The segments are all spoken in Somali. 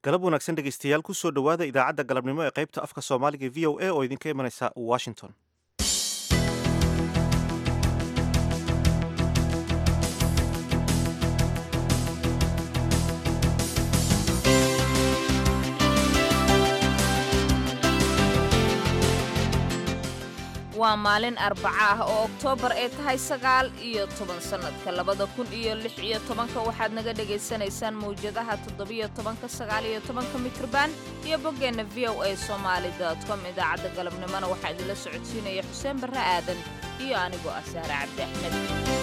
galab wanaagsan dhegaystayaal ku soo dhowaada idaacadda galabnimo ee qaybta afka soomaaliga v o a oo idinka imanaysa washington. waa maalin arbaca ah oo oktoobar ay tahay 9 sannadka 2016 waxaad naga dhegaysanaysaan mawjadaha 17 mitrban iyo boggeenna voasomali.com. idaacadda galabnimona waxaa idinla socodsiinaya xuseen barre aadan iyo anigoo ah sahre cabdi axmed.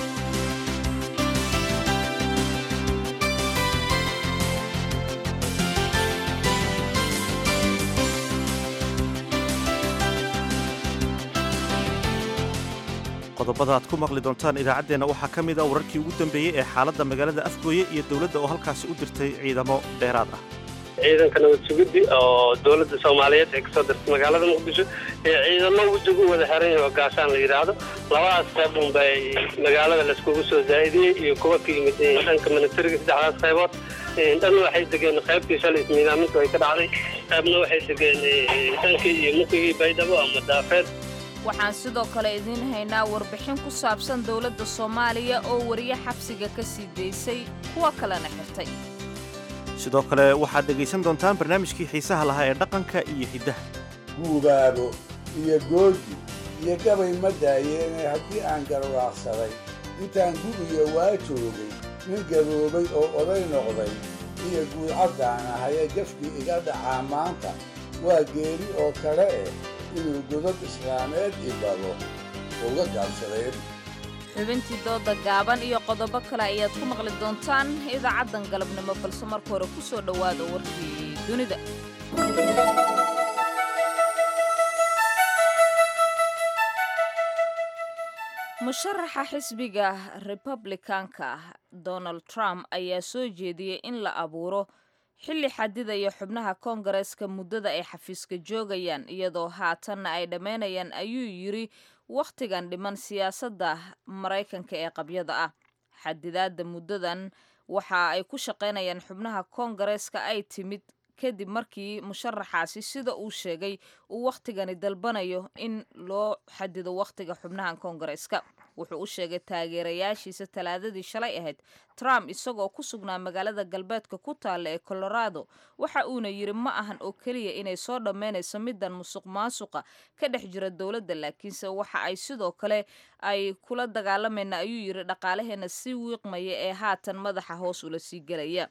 qodobada aad ku maqli doontaan idaacaddeenna waxaa ka mid a wararkii ugu dambeeyey ee xaaladda magaalada afgooye iyo dowladda oo halkaasi u dirtay ciidamo dheeraad ah. ciidanka nabad sugiddi oo dowladda soomaaliyeed ee kasoo dirtay magaalada muqdisho ee ciidamo wejigu wada xiran yahay oo gaashaan la yidhaahdo labadaas qayb unbay magaalada laiskugu soo zaa'idiyey iyo kuwa ka yimid dhanka ministeriga saddexdaas qaybood. dhanna waxay degeen qaybtii shalay ismiidaamintu ay ka dhacday, qaybna waxay degeen dhankii iyo mukigii baydhabo ama daafeed. waxaan sidoo kale idiin haynaa warbixin ku saabsan dowladda soomaaliya oo wariye xabsiga ka sii daysay kuwa kalena xirtay. sidoo kale waxaad dhegaysan doontaan barnaamijkii xiisaha lahaa ee dhaqanka iyo hiddaha. guubaabo iyo goodi iyo gabay ma daayeene haddii aan garwaaqsaday intaan gubiyo waa joogay nin gaboobay oo oday noqday iyo guudcaddaan ahayee gafkii iga dhacaa maanta waa geeri oo kale inuu godad islaameed ibado uga gaabsadeen. xubintii dooda gaaban iyo qodobo kale ayaad ku maqli doontaan idaacaddan galabnimo, balse marka hore ku soo dhowaada warkii dunida. musharaxa xisbiga republikaanka donald trump ayaa soo jeediyey in la abuuro xilli xadidaya xubnaha koongareeska muddada ay xafiiska joogayaan, iyadoo haatanna ay dhammaynayaan ayuu yidhi wakhtigan dhiman siyaasadda maraykanka ee qabyada ah. xadidaadda muddadan waxa ay ku shaqaynayaan xubnaha koongareeska ay timid kadib markii musharaxaasi sida uu sheegay uu wakhtigani dalbanayo in loo xadido wakhtiga xubnahan koongareeska. wuxuu u sheegay taageerayaashiisa talaadadii shalay ahayd trump isagoo ku sugnaa magaalada galbeedka ku taalla ee colorado. waxa uuna yidhi ma ahan oo keliya inay soo dhammaynayso middan musuq maasuqa ka dhex jira dowladda, laakiinse waxa ay sidoo kale ay kula dagaalamayna ayuu yidhi dhaqaalaheenna si wiiqmaya ee haatan madaxa hoos ula sii gelaya.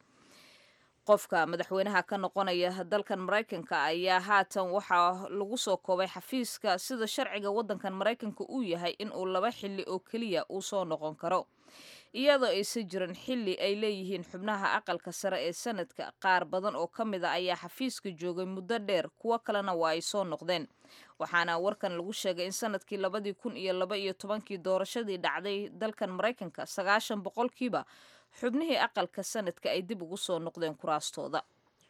qofka madaxweynaha ka noqonaya dalkan maraykanka ayaa haatan waxaa lagu soo koobay xafiiska sida sharciga waddankan maraykanka uu yahay in uu 2 xilli oo keliya uu soo noqon karo, iyadoo aysan jirin xilli ay leeyihiin xubnaha aqalka sare ee sanadka. qaar badan oo ka mid a ayaa xafiiska joogay muddo dheer, kuwo kalena waa ay soo noqdeen. waxaana warkan lagu sheegay in sanadkii 2012 doorashadii dhacday dalkan maraykanka 90% xubnihii aqalka sanadka ay dib ugu soo noqdeen kuraastooda.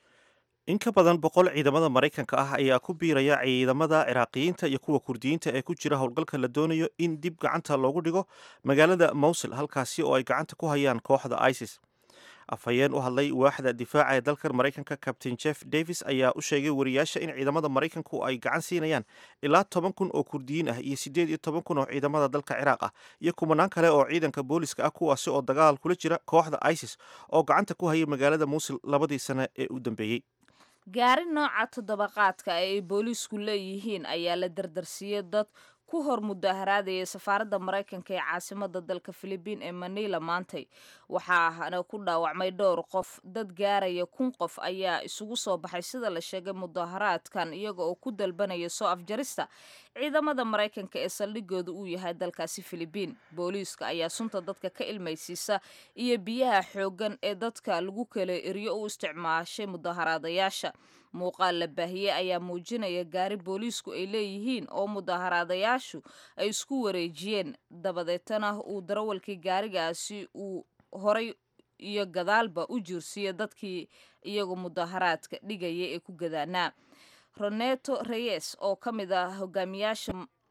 in ka badan 100 ciidamada maraykanka ah ayaa ku biiraya ciidamada ciraaqiyiinta iyo kuwa kurdiyiinta ee ku jira howlgalka la doonayo in dib gacanta loogu dhigo magaalada mowsil, halkaasi oo ay gacanta ku hayaan kooxda isis. afhayeen u hadlay waaxda difaaca ee dalkan maraykanka captain jeff davis ayaa u sheegay wariyaasha in ciidamada maraykanku ay gacan siinayaan ilaa 10,000 oo kurdiyiin ah iyo 18,000 oo ciidamada dalka ciraaq ah iyo kumanaan kale oo ciidanka booliska ah, kuwaasi oo dagaal kula jira kooxda isis oo gacanta ku hayay magaalada muusil 2 sano ee u dambeeyey. gaari nooca toddobaqaadka ay booliisku leeyihiin ayaa la dardarsiiyey dad ku hor mudaharaadaya safaaradda maraykanka ee caasimada dalka Filibiin ee Manila maantay. waxaana ku dhaawacmay dhowr qof. dad gaaraya 1,000 qof ayaa isugu soo baxay sida la sheegay mudaharaadkan, iyaga oo ku dalbanaya soo afjarista ciidamada maraykanka ee saldhigooda uu yahay dalkaasi Filibiin. booliiska ayaa sunta dadka ka ilmaysiisa iyo biyaha xoogan ee dadka lagu kala eriyo u isticmaashay mudaharaadayaasha. muuqaal la baahiyey ayaa muujinaya gaari booliisku ay leeyihiin oo mudaharaadayaashu ay isku wareejiyeen, dabadeetana uu darawalkii gaarigaasi uu horay iyo gadaalba u jiirsiiyo dadkii iyagoo mudaharaadka dhigaya ee ku gadaanaa. roneto reyes oo ka mid ah hogaamiyaasha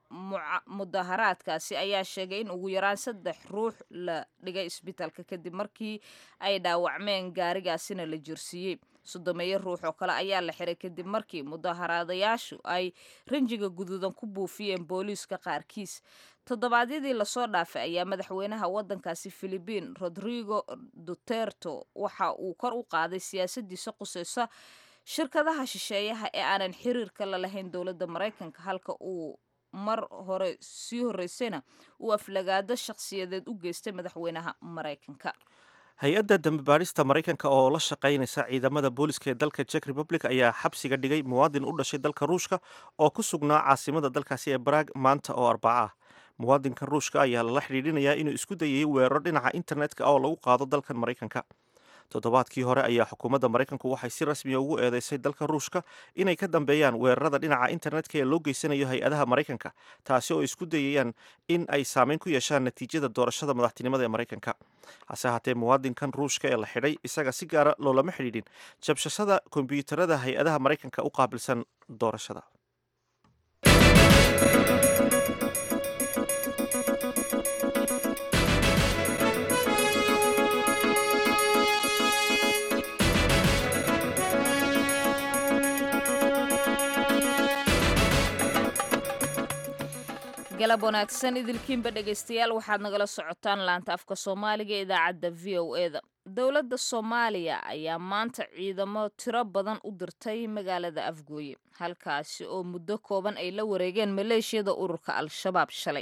mudaharaadkaasi ayaa sheegay in ugu yaraan 3 ruux la dhigay isbitaalka kadib markii ay dhaawacmeen gaarigaasina la jirsiiyey. 30 ruux oo kale ayaa la xiray kadib markii mudaharaadayaashu ay rinjiga guduudan ku buufiyeen booliiska qaarkiis. toddobaadyadii lasoo dhaafay ayaa madaxweynaha waddankaasi Philippine Rodrigo Duterte waxa uu kor u qaaday siyaasadiisa qusaysa shirkadaha shisheeyaha ee aanan xiriirka la lahayn dowladda Mareykanka, halka uu mar hore sii horeysayna uu aflagaado shakhsiyadeed u geystay madaxweynaha Mareykanka. hay-adda dambibaadhista maraykanka oo la shaqaynaysa ciidamada booliska ee dalka Czech Republic ayaa xabsiga dhigay muwaadin u dhashay dalka Ruushka oo ku sugnaa caasimada dalkaasi ee Prague maanta oo Arbaca ah. muwaadinkan Ruushka ayaa lala xidhiidhinayaa inuu isku dayay weerar dhinaca internetka oo lagu qaado dalkan Maraykanka. toddobaadkii hore ayaa xukuumadda Maraykanku waxay si rasmi ah ugu eedeysay dalka Ruushka inay ka dambeeyaan weerarada dhinaca internetka ee loo geysanayo hay-adaha Maraykanka, taasi oo isku dayayaan in ay saameyn ku yeeshaan natiijada doorashada madaxtinimada ee Maraykanka. hase haatee muwaadinkan Ruushka ee la xidhay isaga si gaara loolama xidhiidhin jabshashada kombiyuutarada hay-adaha Maraykanka u qaabilsan doorashada. galab wanaagsan idilkiinba dhegaystayaal, waxaad nagala socotaan laanta afka Soomaaliga ee idaacadda VOA-da. dowladda Soomaaliya ayaa maanta ciidamo tiro badan u dirtay magaalada Afgooye, halkaasi oo muddo kooban ay la wareegeen maleeshiyada ururka Al-Shabaab shalay.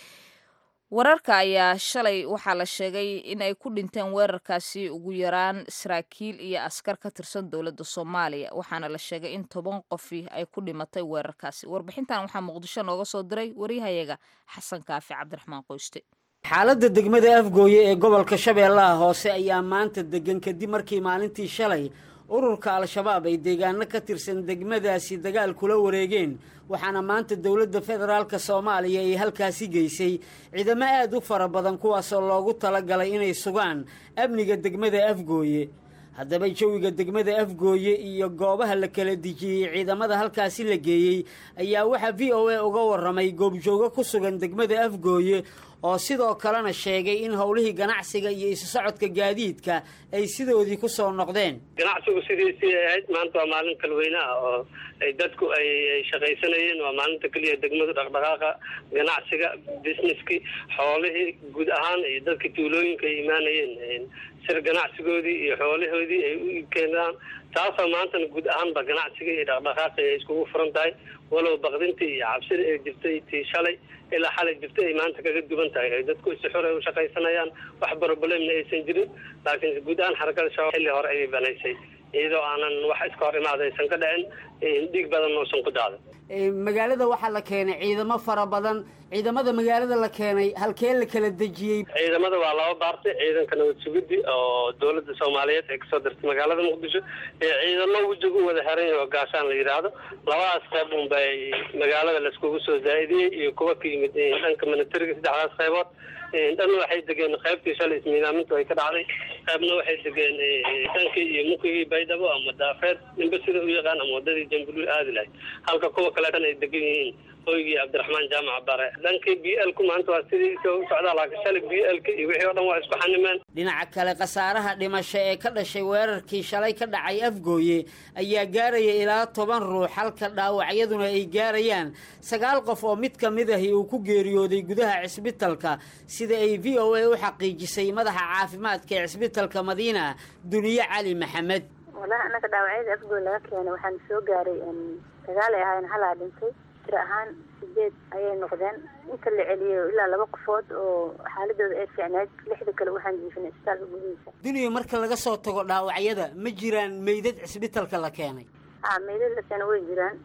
wararka ayaa shalay waxaa la sheegay in ay ku dhinteen weerarkaasi ugu yaraan saraakiil iyo askar ka tirsan dowladda Soomaaliya, waxaana la sheegay in 10 qof ay ku dhimatay weerarkaasi. warbixintan waxaa Muqdisho nooga soo diray wariyahayaga Xasan Kaafi Cabdiraxmaan Qoyste. xaaladda degmada Afgooye ee gobolka Shabeellaha Hoose ayaa maanta degan kadib markii maalintii shalay ururka Al-Shabaab ay deegaano ka tirsan degmadaasi dagaal kula wareegeen, waxaana maanta dowladda federaalka Soomaaliya ay halkaasi geysay ciidamo aad u fara badan kuwaasoo loogu talagalay inay sugaan amniga degmada Afgooye. haddaba jawiga degmada Afgooye iyo goobaha la kala dejiyey ciidamada halkaasi la geeyey ayaa waxaa VOA uga waramay goobjooga ku sugan degmada Afgooye oo sidoo kalena sheegay in howlihii ganacsiga iyo isu socodka gaadiidka ay sidoodii ku soo noqdeen. ganacsigu sidiisii ahayd maanta waa maalin kalweyne ah oo ay dadku ay shaqaysanayeen. waa maalinta kaliya degmadu dhaqdhaqaaqa ganacsiga, businesski, xoolihii guud ahaan iyo dadka tuulooyinka ay imaanayeen sir ganacsigoodii iyo xoolahoodii ay u keenaan. taasoo maantana guud ahaanba ganacsiga iyo dhaqdhaqaaqa ay iskugu furan tahay, walow baqdintii iyo cabsida ay jirtay tii shalay ilaa xalay jirtay ay maanta kaga duwan tahay. ay dadku si xor ay u shaqaysanayaan, wax problemna aysan jirin. laakiin guud ahaan xarakada shabaab xilli hore ayay banaysay iyadoo aanan wax iska hor imaadaysan ka dhicin, dhiig badan uusan ku daadan. magaalada waxaa la keenay ciidamo fara badan. ciidamada magaalada la keenay halkee la kala dejiyey? ciidamada waa laba baartay. ciidanka nabad sugidii oo dowladda Soomaaliyeed ee kasoo dirtay magaalada Muqdisho ee ciidamo wajiga u wada xiran yahay oo gaashaan la yiraahdo. labadaas qayb bay magaalada la iskugu soo zaa'idiyey iyo kuwa ka yimid dhanka militariga. saddexdaas qaybood dhanna waxay degeen qaybtii shalay ismiidaamintu ay ka dhacday, qaybna waxay degeen dhankii iyo mukigii Baydhabo ama Daafeed ninba sida u yaqaan ama wadadii Jambuluul aadi lahayd, halka kuwa kale ay degan yihiin hoygii Cabdiraxmaan Jaamac Bare. dhankii BL-ku maanta waa sidii soo socdaa, laakiin shalay BL-ka iyo wixii oo dhan waa isku xanimeen. dhinaca kale khasaaraha dhimasho ee ka dhashay weerarkii shalay ka dhacay Afgooye ayaa gaaraya ilaa 10 ruux, halka dhaawacyaduna ay gaarayaan 9 qof oo mid ka mid ah uu ku geeriyooday gudaha cisbitaalka, sida ay VOA u xaqiijisay madaxa caafimaadka ee cisbitaalka Madiina Duniye Cali Maxamed. والله أنا كداوعية أفقول لك يعني وحن سوق قاري إن تقال هاي نحلا بنتي ترى سجيت أي نقدين يمكن اللي عليه إلا لبق فوت وحالده إيش يعني لحد كل واحد في الإستاذ بقوليسه. دنيا مركل لقى صوت تقول داوعية مجران ميدد عسبتال كلا كاني. ميدد لسنوي جيران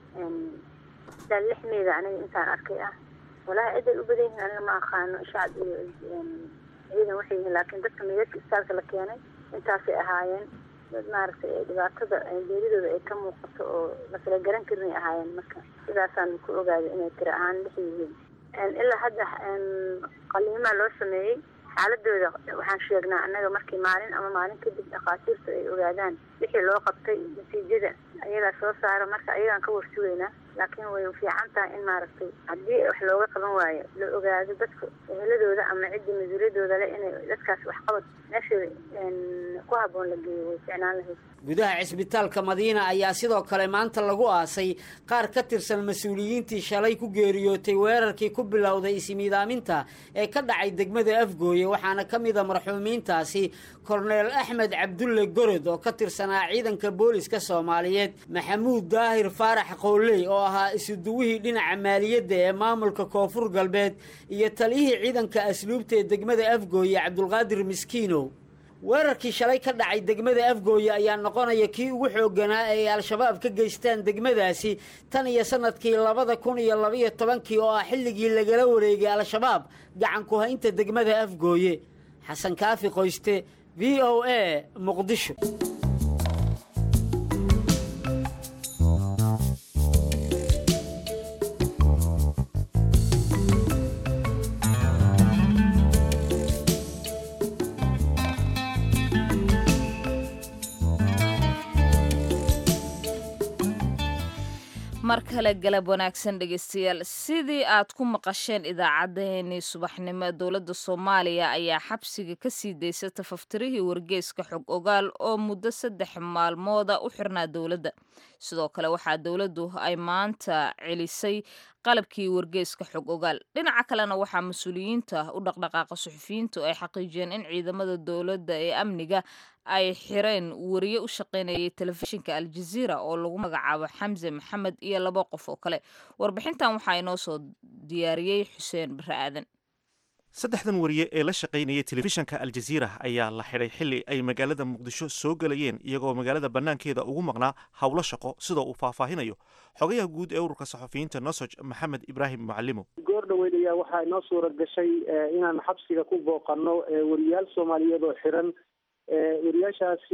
ده اللحمة إذا أنا إنسان أركيه ولا إذا الأبدين أنا ما خان شعب يعني وحين لكن ده ميدد الإستاذ كلا كاني إنت في أهاين maaragtay dhibaatada geeridooda ay ka muuqato oo la kala garan karin ahaayeen. marka sidaasaan ku ogaaday inay tiro ahaan yihiin. ilaa hadda qaliimo loo sameeyey xaaladooda waxaan sheegnaa annaga markii maalin kadib dhaqaatiirtu ay ogaadaan wixii loo qabtay natiijada ayagaa soo saara. marka ayagaan ka warsugaynaa laakiin way fiican tahay in maaragtay haddii wax looga qaban waayo la ogaado dadka eheladooda ama ciddii mas-uuliyadooda leh inay dadkaas waxqabad meesha ku habboon la geeyo way ficnaan lahayd. gudaha cisbitaalka madiina ayaa sidoo kale maanta lagu aasay qaar ka tirsan mas-uuliyiintii shalay ku geeriyootay weerarkii ku bilowday ismiidaaminta ee ka dhacay degmada afgooye waxaana ka mid a marxuumiintaasi korneel axmed cabdulle gorod oo ka tirsanaa ciidanka booliska soomaaliyeed, maxamuud daahir faarax qooley oo ahaa isuduwihii dhinaca maaliyadda ee maamulka koonfur galbeed iyo taliyihii ciidanka asluubta ee degmada afgooye cabdulqaadir miskiinow. weerarkii shalay ka dhacay degmada afgooye ayaa noqonaya kii ugu xoogganaa ee ay al-shabaab ka geystaan degmadaasi tan iyo sanadkii 2012 oo ah xilligii lagala wareegay al-shabaab gacan ku haynta degmada afgooye. xasan kaafi qoyste, v o a, muqdisho. mar kale galab wanaagsan dhegeystayaal, sidii aad ku maqasheen idaacaddeenii subaxnimo dowladda Soomaaliya ayaa xabsiga ka sii daysay tafaftirihii wargeyska xog ogaal oo muddo 3 maalmooda u xirnaa dowladda. sidoo kale waxaa dowladdu ay maanta celisay qalabkii wargeyska xog ogaal. dhinaca kalena waxaa mas-uuliyiinta u dhaqdhaqaaqa suxufiyiintu ay xaqiijiyeen in ciidamada dowladda ee amniga ay xireen wariye u shaqaynayay telefishinka Al-Jazeera oo lagu magacaabo Xamse Maxamed iyo 2 qof oo kale. warbixintan waxaa inoo soo diyaariyey Xuseen Barre Aadan. saddexdan wariye ee la shaqaynayay telefishinka Al-Jazeera ayaa la xidhay xilli ay magaalada Muqdisho soo galayeen iyagoo magaalada banaankeeda ugu maqnaa hawlo shaqo sida uu faahfaahinayo xogayaha guud ee ururka saxafiyiinta Nosoj Maxamed Ibraahim Mucallimo. goor dhaweyd ayaa waxaa inoo suura gashay inaan xabsiga ku booqano wariyaal Soomaaliyeed oo xiran. wariyaashaasi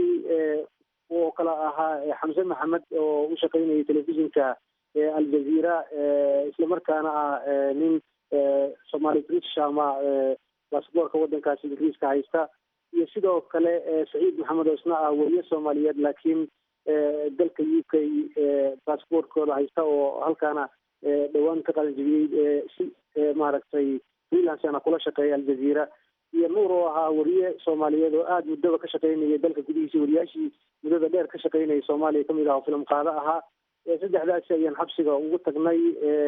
oo kala ahaa Xamse Maxamed oo u shaqaynayay telefishinka Al-Jazeera isla markaana ah nin Somali British ama baasaboorka waddankaasi Ingiriiska haysta, iyo sidoo kale Saciid Maxamed oo isna ah wariye Soomaaliyeed laakiin dalka UK baasaboorkooda haysta oo halkaana dhowaan ka qalin jabiyey si maaragtay freelance ana kula shaqeeya Al-Jazeera, iyo nuur oo ahaa wariye Soomaaliyeed oo aada muddaba ka shaqaynayay dalka gudihiisa, wariyaashii muddada dheer ka shaqaynayay Soomaaliya kamid ah oo filim qaado ahaa. saddexdaasi ayaan xabsiga ugu tagnay,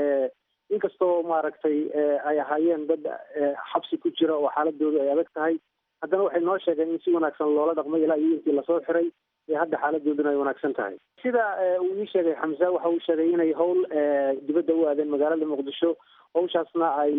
inkastoo maaragtay ay ahaayeen dad xabsi ku jira oo xaaladooda ay adag tahay, haddana waxay noo sheegeen in si wanaagsan loola dhaqmay ilaa iyo intii lasoo xiray hadda xaaladooduna ay wanaagsan tahay. sida uu ii sheegay Xamse, waxa uu sheegay inay howl dibadda u aadeen magaalada Muqdisho. hawshaasna ay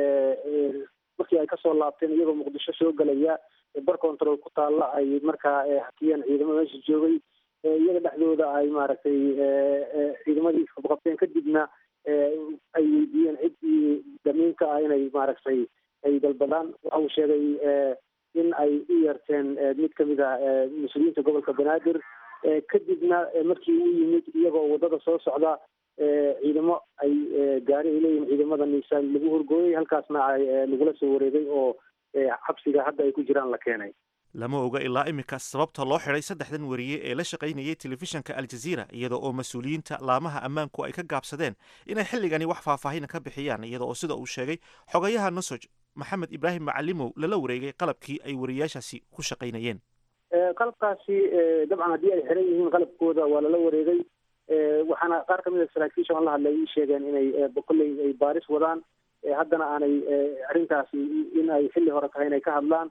markii ay kasoo laabteen iyagoo Muqdisho soo galaya bar control ku taalla ay markaa hakiyeen ciidamada meesha joogay, iyaga dhexdooda ay maaragtay ciidamadii qabqabteen, kadibna ay weydiiyeen ciddii damiinka ah inay maaragtay ay dalbadaan. waxa uu sheegay in ay u yeerteen mid kamid ah mas-uuliyiinta gobolka Banaadir, kadibna markii uu yimid iyagoo wadada soo socda ciidamo ay gaari ay leeyihiin ciidamada niisaan lagu horgooyay, halkaasna ay lagula soo wareegay oo xabsiga hadda ay ku jiraan la keenay. lama oga ilaa imika sababta loo xidhay saddexdan wariye ee la shaqaynayay telefishinka Al-Jazeera, iyada oo mas-uuliyiinta laamaha ammaanku ay ka gaabsadeen inay xilligani wax faahfaahin ka bixiyaan, iyada oo sida uu sheegay xogayaha Nosoj Maxamed Ibraahim Mucallimo lala wareegay qalabkii ay wariyaashaasi ku shaqaynayeen. qalabkaasi dabcan haddii ay xiran yihiin qalabkooda waa lala wareegay, waxaana qaar kamid a saraakiisha aan la hadlay ii sheegeen inay kolley ay baaris wadaan, haddana aanay arrintaasi in ay xilli hore tahay inay ka hadlaan,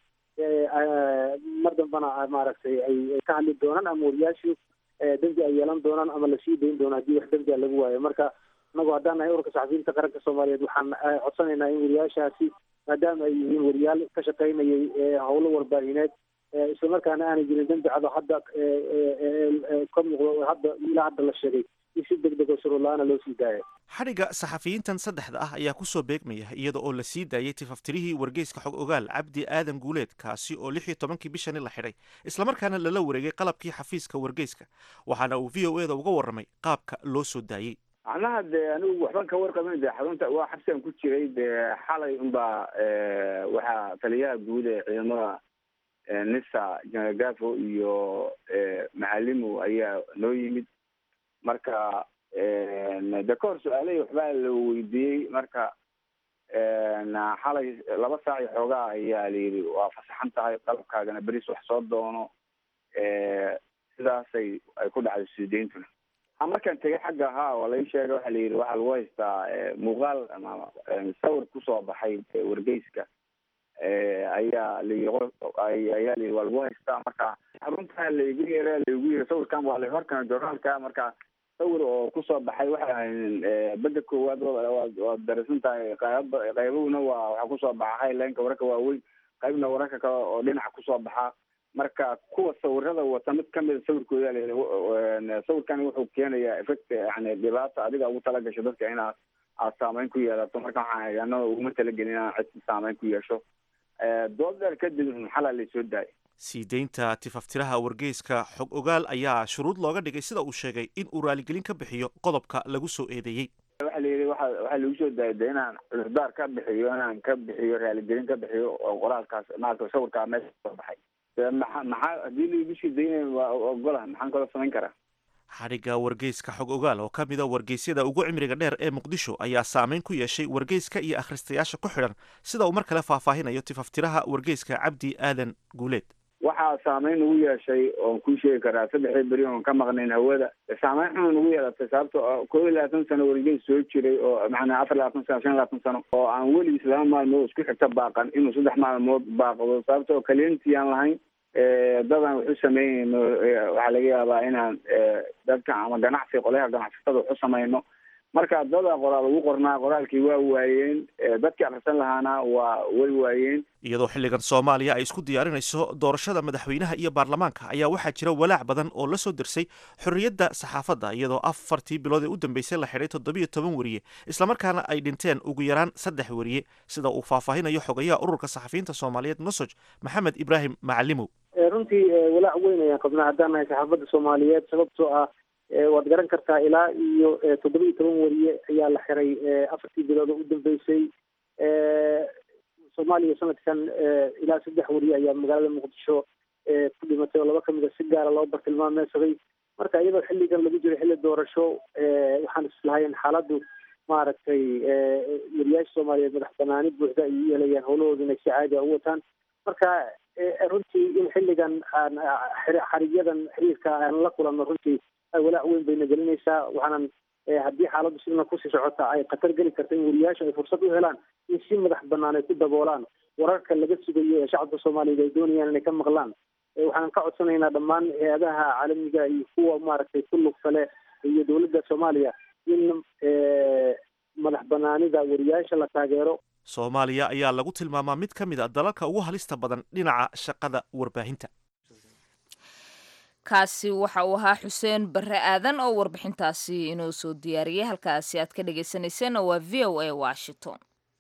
mar dambana maaragtay ay ka hadli doonaan ama wariyaashu dembi ay yeelan doonaan ama lasii dayn doono haddii wax dembi a lagu waayo. marka anagoo haddaan nahay ururka saxafiyiinta qaranka Soomaaliyeed waxaan codsanaynaa in wariyaashaasi maadaama ay yihiin wariyaal ka shaqaynayay howlo warbaahineed isla markaana aanay jirin dembi cado hadda ka muuqdo hadda ilaa hadda la sheegay in si degdeg oo shuruud la-aana loo sii daaya. xadhigga saxafiyiintan saddexda ah ayaa ku soo beegmaya iyada oo la sii daayay tifaftirihii wargeyska xog ogaal Cabdi Aadan Guuleed, kaasi oo 16 bishani la xidhay islamarkaana lala wareegay qalabkii xafiiska wargeyska, waxaana uu VOA-da uga warramay qaabka loo soo daayey. macnaha dee anigu waxban ka warqabin, dee xarunta waa xabsigan ku jiray, dee xalay unbaa waxaa taliyaha guud ee ciidamada nisa General Gafo iyo Mucallimo ayaa noo yimid. marka de kahor su-aalahii waxbaa la weydiiyey marka xalay 2 saac iyo xoogaa ayaa layidhi waa fasaxan tahay qalabkaagana beris wax soo doono sidaasay ay ku dhacday suudeyntuna markaan tegay xagga ahaa waa lai sheegay waxaa layidhi waxaa lagu haystaa muuqaal ama sawir kusoo baxay wargeyska ayaa layidhi waa lagu haystaa marka xarunta laigu yiri sawirkan waa horkan journaalka marka sawir oo kusoo baxay waxa bada koowaad waa darasan tahay qaybahuna waxaa kusoo baxa highlineka wararka waaweyn qaybna wararka kale oo dhinaca kusoo baxa marka kuwa sawirada wata mid kamida sawirkooda sawirkan wuxuu keenayaa effect yani dhibaata adiga ugu talagasho dadka inaad saameyn ku yeelato marka waxaan annaga uguma talagelin inaan cid saameyn ku yeesho dood dheer kadib xalaa laysoo daayay sii deynta tifaftiraha wargeyska xog ogaal ayaa shuruud looga dhigay sida uu sheegay in uu raaligelin ka bixiyo qodobka lagu soo eedeeyey waxa la yidhi waxaa lagu soo daayay de inaan cudurdaar ka bixiyo inaan ka bixiyo raaligelin ka bixiyo oo qoraalkaas maarata sawirkaa meesha soo baxay maxaa haddii laigu sii daynay waa ogola maxaan kaloo samayn karaa xadhigga wargeyska xog ogaal oo ka mida wargeysyada ugu cimriga dheer ee muqdisho ayaa saameyn ku yeeshay wargeyska iyo akhristayaasha ku xidhan sida uu mar kale faahfaahinayo tifaftiraha wargeyska cabdi aadan guuleed waxaa saameyn ugu yeeshay oon kuu sheegi karaa 3 beri oon ka maqnayn hawada saameyn xun ugu yeelatay sababto 21 sano wargeys soo jiray oo macnaa 24 sano 25 sano oo aan weligiis 2 maalmood isku xigta baaqan inuu 3 maalmood baaqdo sababto kaliintii aan lahayn dadan wuxuu sameynayno waxaa laga yaabaa inaan dadka ama ganacsi qolaha ganacsatada wuxu samayno marka dada qoraal ugu qornaa qoraalkii waa waayeen dadkii akhrisan lahaana way waayeen iyadoo xilligan soomaaliya ay isku diyaarinayso doorashada madaxweynaha iyo baarlamaanka ayaa waxaa jira walaac badan oo la soo dirsay xorriyadda saxaafadda iyadoo 4 bilood ee u dambeysay la xidhay 17 weriye islamarkaana ay dhinteen ugu yaraan 3 weriye sida uu faahfaahinayo xogayaha ururka saxafiyiinta soomaaliyeed nosoj maxamed ibraahim macalimow runtii walaac weyn ayaan qabnaa haddaan nahay saxaafadda soomaaliyeed sababtoo ah waad garan kartaa ilaa iyo 17 weriye ayaa la xiray 4 bilood oo u dambeysay soomaaliya sanadkan ilaa 3 weriye ayaa magaalada muqdisho ku dhimatay oo 2 kamida si gaara loo bartilmaameedsaday marka iyadoo xilligan lagu jiro xilli doorasho waxaan islahayn xaaladdu maaragtay weriyaasha soomaaliyeed madax banaani buuxda ay u yeelayaan howlahooda inay si caadi a u wataan marka runtii in xilligan aan xarigyadan xiriirka aan la kulanno runtii walaac weyn bayna gelinaysaa waxaanan haddii xaaladdu sidana kusii socota ay khatar geli karta in weriyaasha ay fursad u helaan in si madax banaan ay ku daboolaan wararka laga sugayo ee shacabka soomaaliyeed ay doonayaan inay ka maqlaan waxaanan ka codsanaynaa dhammaan hay-adaha caalamiga iyo kuwa maaragtay ku lugta leh iyo dowladda soomaaliya in madax banaanida weriyaasha la taageero soomaaliya ayaa lagu tilmaamaa mid ka mid a dalalka ugu halista badan dhinaca shaqada warbaahinta kaasi waxa uu ahaa xuseen barre aadan oo warbixintaasi inoo soo diyaariyay halkaasi aad ka dhagaysanayseen waa v o a washington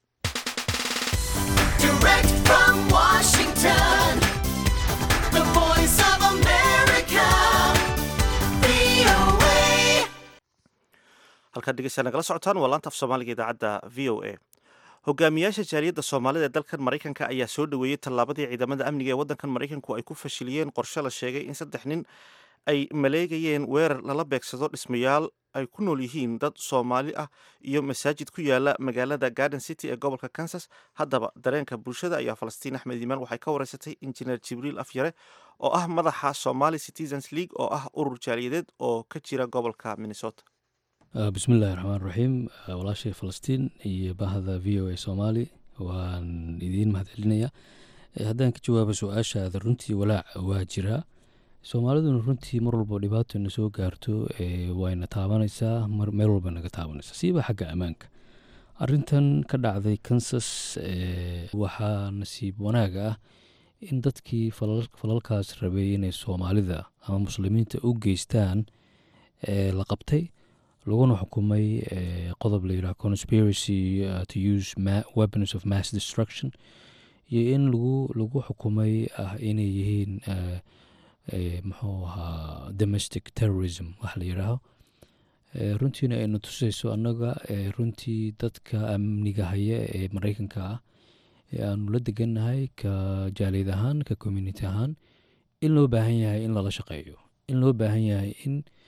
halkaad dhegeysaa nagala socotaan waa laanta af soomaaliga idaacadda v o a hogaamiyaasha jaaliyadda soomaalida ee dalkan maraykanka ayaa soo dhoweeyey tallaabadii ciidamada amniga ee waddankan maraykanku ay ku fashiliyeen qorshe la sheegay in 3 nin ay maleegayeen weerar lala beegsado dhismayaal ay ku nool yihiin dad soomaali ah iyo masaajid ku yaala magaalada garden city ee gobolka kansas haddaba dareenka bulshada ayaa falastiin axmed iimaan waxay ka wareysatay injineer jibriil afyare oo ah madaxa somali citizens league oo ah urur jaaliyadeed oo ka jira gobolka minnesota bismillahi raxmaan raxiim walaashay falastiin iyo bahda v o a soomaali waan idiin mahad celinaya haddaan ka jawaabo su-aashaada runtii walaac waa jiraa soomaaliduna runtii mar walbo dhibaato na soo gaarto wayna taabanaysaa meel walba naga taabanaysaa siiba xagga ammaanka arintan ka dhacday kansas waxaa nasiib wanaag ah in dadkii falalkaas rabay inay soomaalida ama muslimiinta u geystaan la qabtay laguna xukumay qodob la yidhaha conspiracy to use weapons of mass destruction iyo in lagu xukumay inay yihiin muxuu ahaa domestic terrorism wax la yidhaaho runtiina ayna tusayso annaga runtii dadka amniga haya ee maraykanka ah ee aanu la degannahay ka jaaliyad ahaan ka community ahaan in loo baahan yahay in lala shaqeeyo in loo baahan yahay in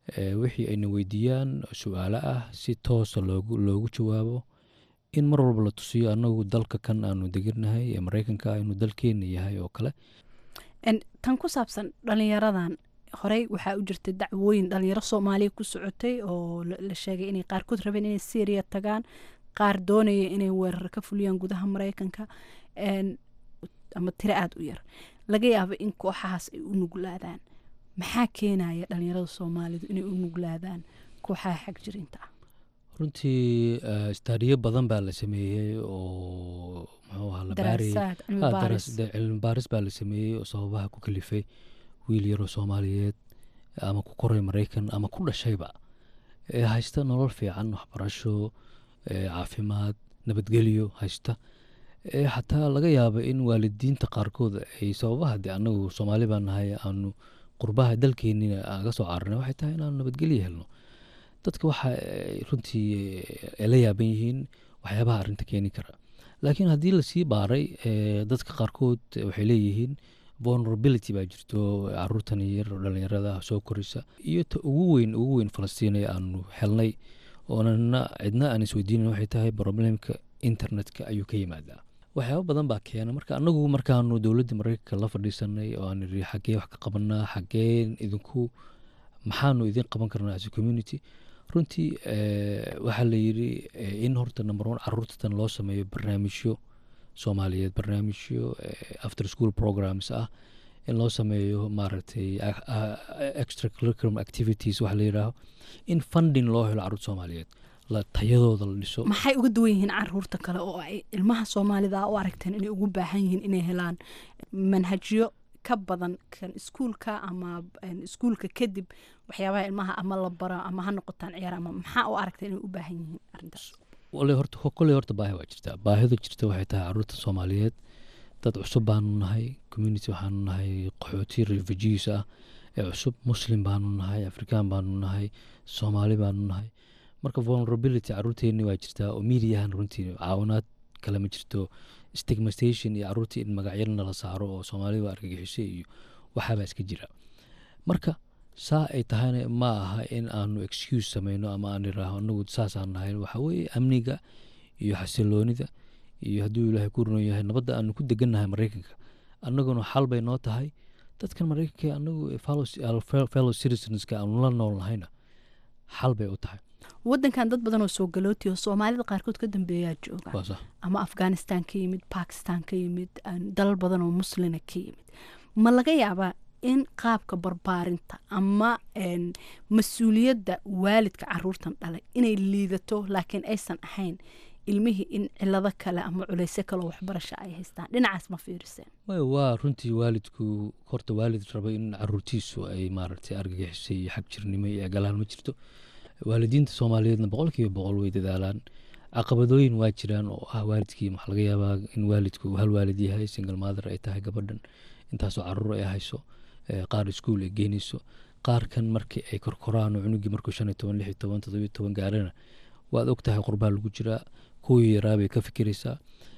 wixii ayna weydiiyaan su-aalo ah si toosa loogu jawaabo in mar walba la tusiyo annagu dalka kan aanu degannahay ee maraykanka inuu dalkeenna yahay oo kale. tan ku saabsan dhalinyaradan horey waxaa u jirtay dacwooyin dhalinyaro soomaaliya ku socotay oo la sheegay inay qaarkood rabeen inay syria tagaan, qaar doonaya inay weerar ka fuliyaan gudaha maraykanka ama tiro aada u yar. laga yaabo in kooxahaas ay u nuglaadaan. maxaa keenaya dhalinyarada soomaalidu inay u nuglaadaan kooxaha xag jirinta ah? runtii istaadiyo badan baa la sameeyey oo muxuu ahaa la baarayay cilmi baaris baa la sameeyey oo sababaha ku kalifay wiil yaroo soomaaliyeed ama ku koray maraykan ama ku dhashayba ee haysta nolol fiican, waxbarasho, caafimaad, nabadgelyo haysta. xataa laga yaaba in waalidiinta qaarkood ay sababaha dee annagu soomaali baan nahay aanu qurbaha dalkeennina aan ka soo cararnay waxay tahay inaanu nabadgelyo helno. dadka waxa runtii la yaaban yihiin waxyaabaha arrinta keeni kara. laakiin haddii lasii baaray dadka qaarkood waxay leeyihiin vulnerability baa jirto caruurtan yar dhalinyarada soo koraysa iyo ta ugu weyn Falastiin ee aanu helnay oonana cidna aan isweydiinin waxay tahay problemka internetka ayuu ka yimaadaa. waxyaabo badan baa keena. marka annagu markaanu dowladda maraykanka la fadhiisanay oo aan nidhi xaggee wax ka qabanaa, xaggeen idinku maxaanu idin qaban karnaa as a community. runtii waxaa la yidhi in horta number one caruurtatan loo sameeyo barnaamijyo soomaaliyeed, barnaamijyo after school programs ah, in loo sameeyo maaragtay extra curriculum activities waxa la yidhaaho, in funding loo helo caruurta soomaaliyeed, tayadooda la dhiso. maxay uga duwan yihiin caruurta kale oo ay ilmaha soomaalida u aragteen inay ugu baahan yihiin inay helaan manhajyo ka badan kan iskuulka ama iskuulka kadib waxyaabaha ilmaha ama la baro ama ha noqotaan ciyaar ama maxaa u aragteen inay u baahan yihiin arrintaas? kolley horta baahi waa jirtaa. baahida jirta waxay tahay caruurta soomaaliyeed dad cusub baanu nahay, community waxaanu nahay qaxooti refugees ah ee cusub, muslim baanu nahay, afrikaan baanu nahay, soomaali baanu nahay. marka vulnerability caruurteenni waa jirtaa oo mediahan runtii caawinaad kale ma jirto. stigmatization iyo caruurtii in magacyana la saaro oo soomaalida waa argagixisay iyo waxaabaa iska jira. marka saa ay tahayna ma aha in aanu excuse samayno ama aan iraaho anagu saasaan nahay. waxaa weeye amniga iyo xasiloonida iyo hadduu ilaahay ku runo yahay nabadda aanu ku degannahay maraykanka annaguna xal bay noo tahay. dadkan maraykanka anagu fellow citizenska aanu la nool nahayna xal bay u tahay. wadankan dad badan oo soo galooti oo soomaalida qaarkood ka dambeeyaa jooga ama afghanistan ka yimid, bakistan ka yimid, dalal badan oo muslina ka yimid. ma laga yaabaa in qaabka barbaarinta ama mas-uuliyadda waalidka caruurtan dhalay inay liidato laakiin aysan ahayn ilmihii in cilado kale ama culeysyo kaleo waxbarasha ay haystaan? dhinacaas ma fiiriseen? waa runtii waalidku horta waalid raba in caruurtiisu ay maaragtay argagixisay iyo xag jirnimo iyo galaan ma jirto. waalidiinta soomaaliyeedna 100% way dadaalaan. caqabadooyin waa jiraan oo ah waalidkii waxaa laga yaabaa in waalidku hal waalid yahay, single mother ay tahay gabadhan, intaasoo caruur ay hayso, qaar iskuul ay geynayso, qaar kan markii ay korkoraan oo cunugii markuu 15, 16, 17 gaarana waad ogtahay qurbaa lagu jiraa, kuwii yaraa bay ka fikiraysaa.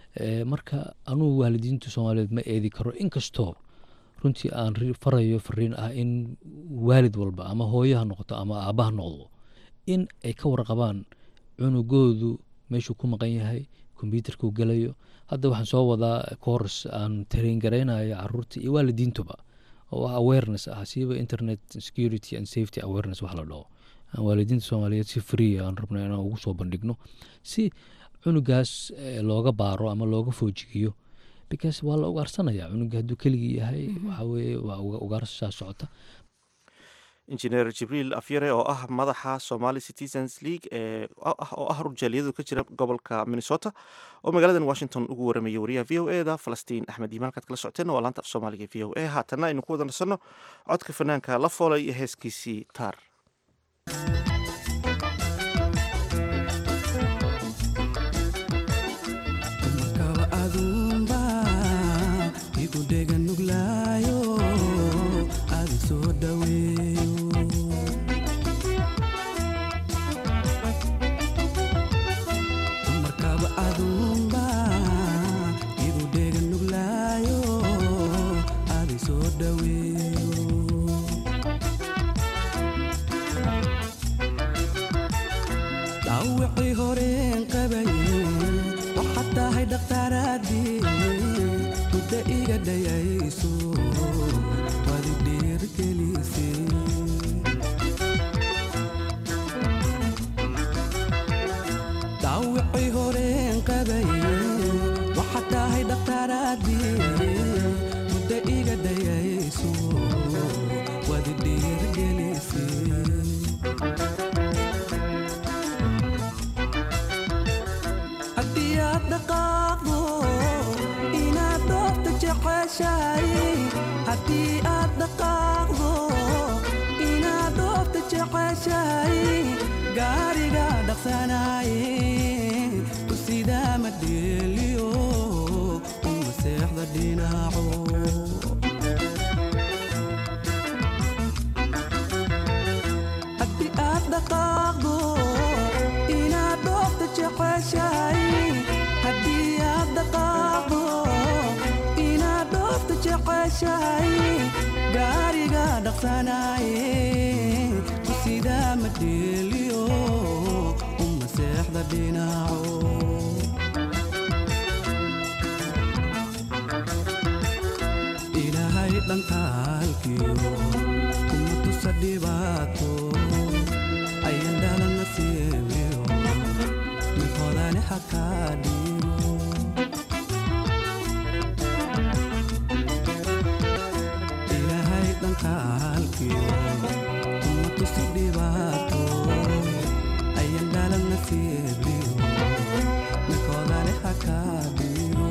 marka anugu waalidiinta soomaaliyeed ma eedi karo, inkastoo runtii aan farayo fariin ah in waalid walba ama hooyo ha noqoto ama aabbaha noqdo in ay ka warqabaan cunugoodu meeshuu ku maqan yahay, kombyuutarkuu gelayo. hadda waxaan soo wadaa course aan train garaynayo caruurta iyo waalidiintuba oo awareness ah, siiba internet security and safety awareness wax la dhaho. waalidiinta soomaaliyeed si free aan rabno inaan ugu soo bandhigno si cunugaas looga baaro ama looga foojigiyo, because waa la ugaarsanaya cunuga hadduu keligii yahay. waxaa weeye waa ugaarsasaa socota. injineer jibriil afyare oo ah madaxa Somali Citizens League oo ah rujaaliyadu ka jira gobolka Minnesota oo magaaladan Washington ugu waramayay wariyaha VOA-da Falastiin Axmed Iimaan. halkaad kala socoteen waa laanta af Soomaaliga VOA. haatana aynu ku wada nasanno codka fanaanka La Foolay iyo heeskiisii Taar. horeen qabaye waxaad tahay dhakhtaaraadii muddo iga dhayayso waad i dhiirgelisay dhaawacii horeen qabaye waxaad tahay dhakhtaaraadii muddo iga dhayayso waad i dhiirgelisay haddii aad dhaqaaqdo inaad dhoofta jeceshahay haddii aad dhaqaaqdo inaad dhoofta jeceshahay gaariga dhaqsanaaye ku sidaa ma dheeliyo uma seexda dhinaco haddii aad dhaqaaqdo inaad dhoofta jeceshahay haddii aad dhaqaaqdo inaad dhoofta jeceshahay gaariga dhaqsanaaye ku sidaa ma dheeliyo uma seexda dhinaco ilaahay dhankaalkiyo kuma tusa dhibaato ayan dhalan nasiibiyo mid hodane hakaa dhiibo ilaahay dhankaalkiyo kuma tusa dhibaato ayan dhalan nasiibiyo mid hodane hakaa dhiibo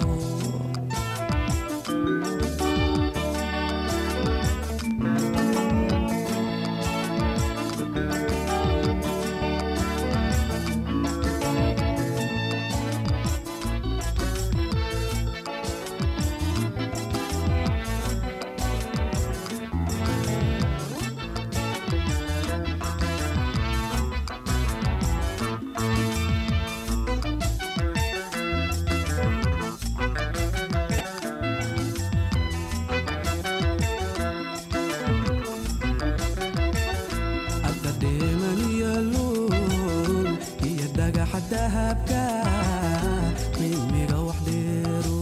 dahabka qiimiga wax dheero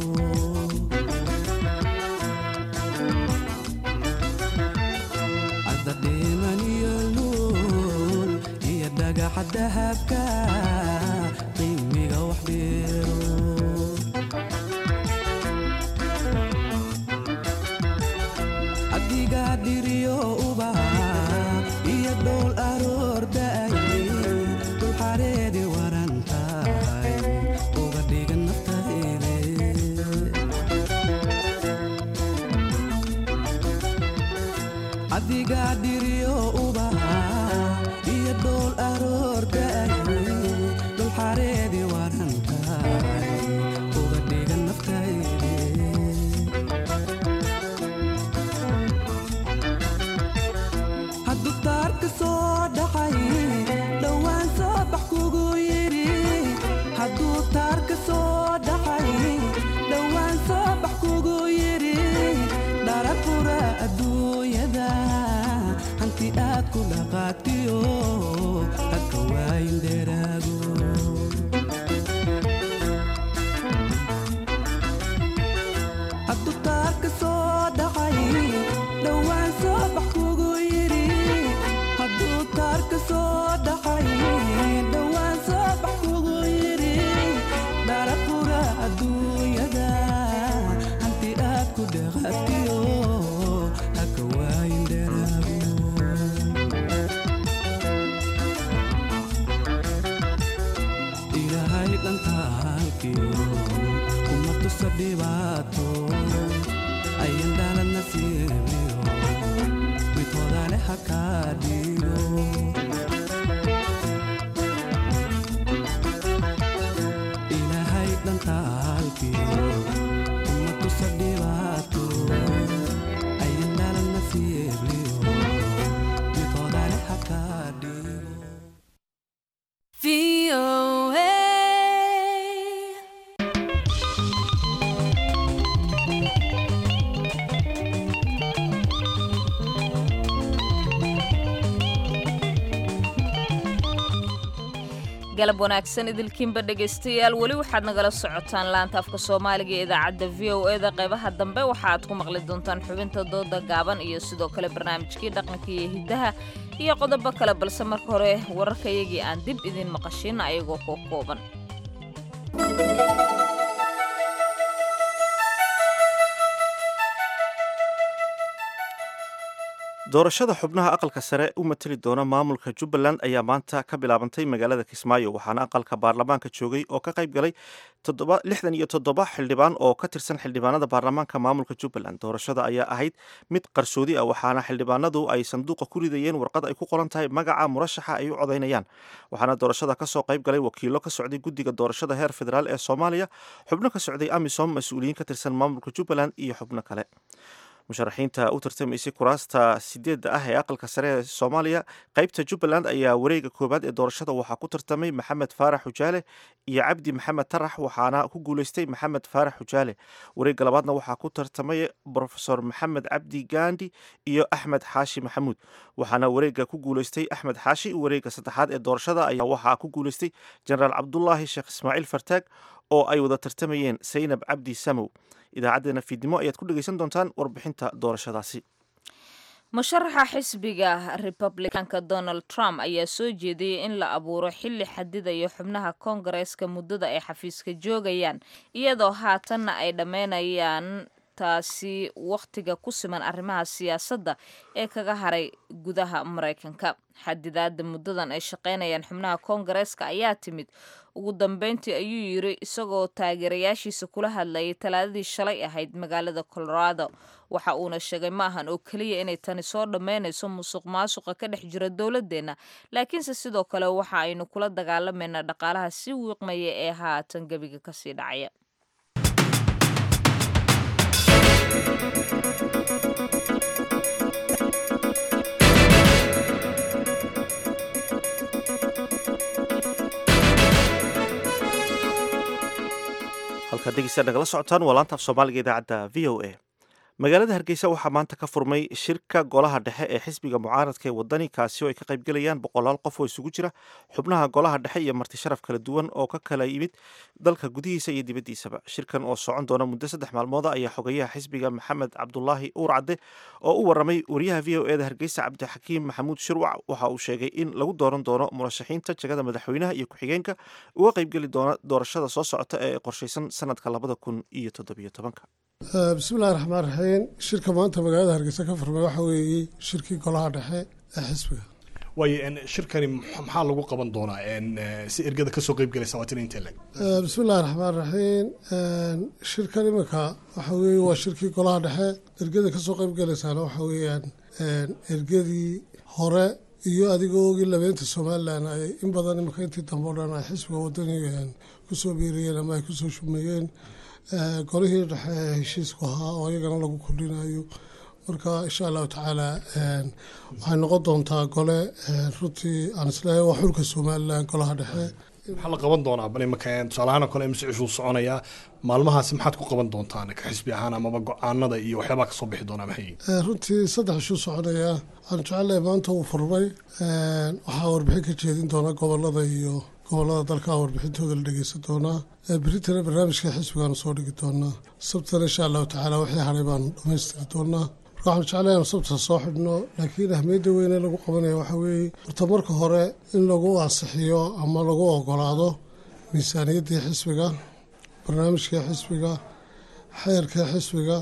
adda dhiman iyo luul iyo dhagaxa dahabka qiimiga wax dheero adiga dhiriyo ubaha iyo dhool aroor da'ay dul xareedi adiga dhiriyo ubaha iyo dhool aroor da'ay dul xareedi waran tahay uga dhigan naftayde hadduu taarka soo dhacay dhowaan soo bax kugu yidhi hadduu taarka soo dhacay dhowaan soo bax kugu yidhi dharafura adduunyada hanti aad ku dhaqaatiyo hadka waayin dheeraago hadduu taarka soo dhacay dhowaan soo bax kugu yidhi hadduu taarka soo dhacay dhowaan soo bax kugu yidhi dharafura adduunyada hanti aad ku dhaqaatiyo haka waayin dheeraago ilaahay dhantaalkiyo kuma tusa dhibaato ayan dhalan nasiibiyo mid hodane hakaa dhiibo ilaahay dhantaalkiyo kuma tusa dhibaato ayan dhalan nasiibiyo mid hodane hakaa dhiibo galab wanaagsan idilkiinba dhegaystayaal weli waxaad nagala socotaan laanta afka soomaaliga ee idaacadda v o e da qaybaha dambe waxaad ku maqli doontaan xubinta dooda gaaban iyo sidoo kale barnaamijkii dhaqanka iyo hiddaha iyo qodobo kale balse marka hore wararkayagii aan dib idin maqashiina ayagoo koo kooban. doorashada xubnaha aqalka sare u matali doona maamulka Jubbaland ayaa maanta ka bilaabantay magaalada Kismaayo waxaana aqalka baarlamaanka joogay oo ka qayb galay 67 xildhibaan oo ka tirsan xildhibaanada baarlamaanka maamulka Jubbaland. Doorashada ayaa ahayd mid qarsoodi ah waxaana xildhibaanadu ay sanduuqa ku ridayeen warqad ay ku qoran tahay magaca murashaxa ay u codeynayaan. Waxaana doorashada ka soo qayb galay wakiilo ka socday guddiga doorashada heer federaal ee Soomaaliya, xubno ka socday AMISOM, mas'uuliyiin ka tirsan maamulka Jubbaland iyo xubno kale. musharaxiinta u tartamaysay kuraasta 8 ah ee aqalka sare ee Soomaaliya qaybta Jubbaland ayaa wareega koobaad ee doorashada waxaa ku tartamay Maxamed Faarax Xujaale iyo Cabdi Maxamed Tarax waxaana ku guuleystay Maxamed Faarax Xujaale. Wareega labaadna waxaa ku tartamay Professor Maxamed Cabdi Gaandi iyo Axmed Xaashi Maxamuud waxaana wareega ku guuleystay Axmed Xaashi. Wareega saddexaad ee doorashada ayaa waxaa ku guuleystay Generaal Cabdullaahi Sheekh Ismaaciil Fartaag oo ay wada tartamayeen Saynab Cabdi Samow. idaacaddeenna fiidnimo ayaad ku dhegaysan doontaan warbixinta doorashadaasi. musharaxa xisbiga Republicanka Donald Trump ayaa soo jeediyey in la abuuro xilli xadidayo xubnaha Koongareeska muddada ay xafiiska joogayaan iyadoo haatanna ay dhammaynayaan taasi wakhtiga ku siman arrimaha siyaasadda ee kaga haray gudaha Maraykanka. xadidaada muddadan ay shaqaynayaan xubnaha Koongareeska ayaa timid ugu dambeyntii ayuu yiri isagoo taageerayaashiisa kula hadlayay talaadadii shalay ahayd magaalada Colorado. waxa uuna sheegay maahan oo kaliya inay tani soo dhammaynayso musuqmaasuqa ka dhex jira dowladdeena laakiinse sidoo kale waxa aynu kula dagaalamayna dhaqaalaha si wiiqmaya ee haatan gebiga kasii dhacaya. halkaad dhegeysta nagala socotaan waa laanta af soomaaliga idaacadda v o a. magaalada Hargeysa waxaa maanta ka furmay shirka golaha dhexe ee xisbiga mucaaradka ee wadani kaasi oo ay ka qayb galayaan 100 qof oo isugu jira xubnaha golaha dhexe iyo marti sharaf kala duwan oo ka kala yimid dalka gudihiisa iyo dibaddiisaba. shirkan oo socon doona muddo 3 maalmood ayaa xogayaha xisbiga Maxamed Cabdullaahi Uurcadde oo u waramay wariyaha v o e da Hargeysa Cabdixakiim Maxamuud Shirwac waxa uu sheegay in lagu dooran doono murashaxiinta jagada madaxweynaha iyo ku-xigeenka uga qayb gali doona doorashada soo socota ee qorshaysan sanadka 2017. bismillahi raxmaan raxiim. shirka maanta magaalada Hargeysa ka furmay waxa weeye shirkii golaha dhexe ee xisbiga. waayo shirkani maxaa lagu qaban doonaa si ergada kasoo qayb galaysa waa inta leg. bismillahi raxmaan raxiim. shirkan imika waxa weeye waa shirkii golaha dhexe. ergada kasoo qayb galaysaana waxa weeyaan ergadii hore iyo adigoo ogii labeynta Somaliland ay in badan imika intii dambe oo dhan ay xisbiga wadani kusoo biiriyeen ama ay kusoo shumeeyeen golihii dhexe heshiisku ahaa oo iyagana lagu kordhinayo. marka insha allahu tacaala waxay noqon doontaa gole runtii aan isleeyahay waa xulka Somaliland golaha dhexe. maxaa la qaban doonaa bal imika tusaalahaan kale imse cishuu soconaya maalmahaasi maxaad ku qaban doontaan ka xisbi ahaan amaba go-aanada iyo waxyaabaa kasoo bixi doonaa maxay runtii 3 cishuu soconaya. waxaan jecelahay maanta uu furmay waxaa warbixin ka jeedin doona gobolada iyo gobolada dalka warbixintooda la dhegeysan doonaa. beritana barnaamijka xisbigaanu soo dhigi doonaa. sabtana insha allahu tacaala wixii haray baanu dhammaystiri doonaa. marka waxaan jeclahay anu sabta soo xidhno laakiin ahmiyadda weyne lagu qabanaya waxa weeye horta marka hore in lagu ansixiyo ama lagu ogolaado miisaaniyaddii xisbiga, barnaamijkii xisbiga, xeerkii xisbiga,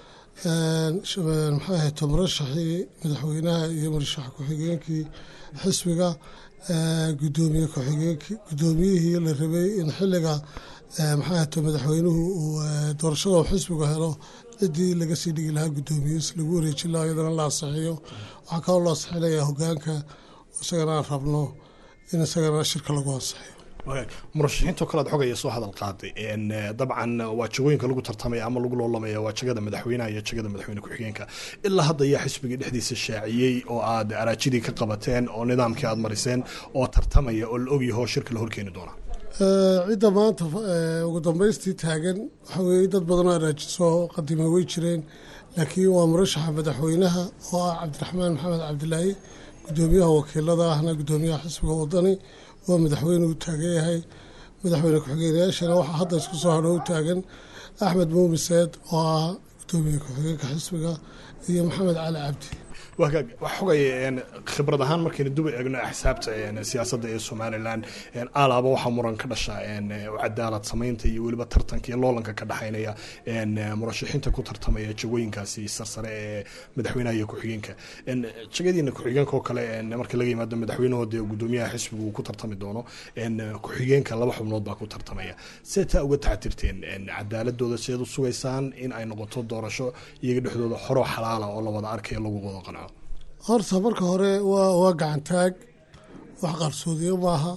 maxay ahayd murashaxii madaxweynaha iyo murashax ku-xigeenkii xisbiga, gudoomiye ku-xigeenkii gudoomiyihii la rabay in xilliga maxay ahayd madaxweynuhu uu doorashada xisbigu helo ciddii laga sii dhigi lahaa gudoomiyis lagu wareejin lahaa iyadana la ansixiyo. waxaa kaloo la ansixinayaa hogaanka isagana aan rabno in isagana shirka lagu ansixiyo. murashaxiintoo kale ad xogaya soo hadal qaaday dabcan waa jagooyinka lagu tartamaya ama lagu loolamaya waa jagada madaxweynaha iyo jagada madaxweyne ku-xigeenka. ilaa hadda ayaa xisbigii dhexdiisa shaaciyey oo aad araajidii ka qabateen oo nidaamkii aad mariseen oo tartamaya oo la ogyaho shirka la horkeeni doonaa. cidda maanta ugu dambaystii taagan waxa weeye dad badanoo araaji soo qadimay way jireen laakiin waa murashaxa madaxweynaha oo ah Cabdiraxmaan Maxamed Cabdilaahi, gudoomiyaha wakiilada ahna gudoomiyaha xisbiga wadani waa madaxweyne u taagan yahay madaxweyne ku-xigeenyaashana waxaa hadda isku soo hadho u taagan axmed muumin seed oo ah gudoomiye ku-xigeenka xisbiga iyo maxamed cali cabdi wax xogay khibrad ahaan markaynu dub eegno axsaabta siyaasadda ee Somaliland alaaba waxa muran ka dhasha cadaalad samaynta iyo waliba tartanka iyo loolanka ka dhaxaynaya murashaxiinta ku tartamaya jagooyinkaasi sarsare ee madaxweynaha iyo ku-xigeenka jagadiina ku-xigeenka oo kale markii laga yimaado madaxweynahooda gudoomiyaha xisbiga uu ku tartami doono ku-xigeenka laba xubnood baa ku tartamaya seeta uga taxtirteen cadaaladooda seed u sugaysaan in ay noqoto doorasho iyaga dhexdooda xoro xalaala oo la wada arkayo lagu wada qanco horta marka hore waa gacantaag wax qarsoodiyo maaha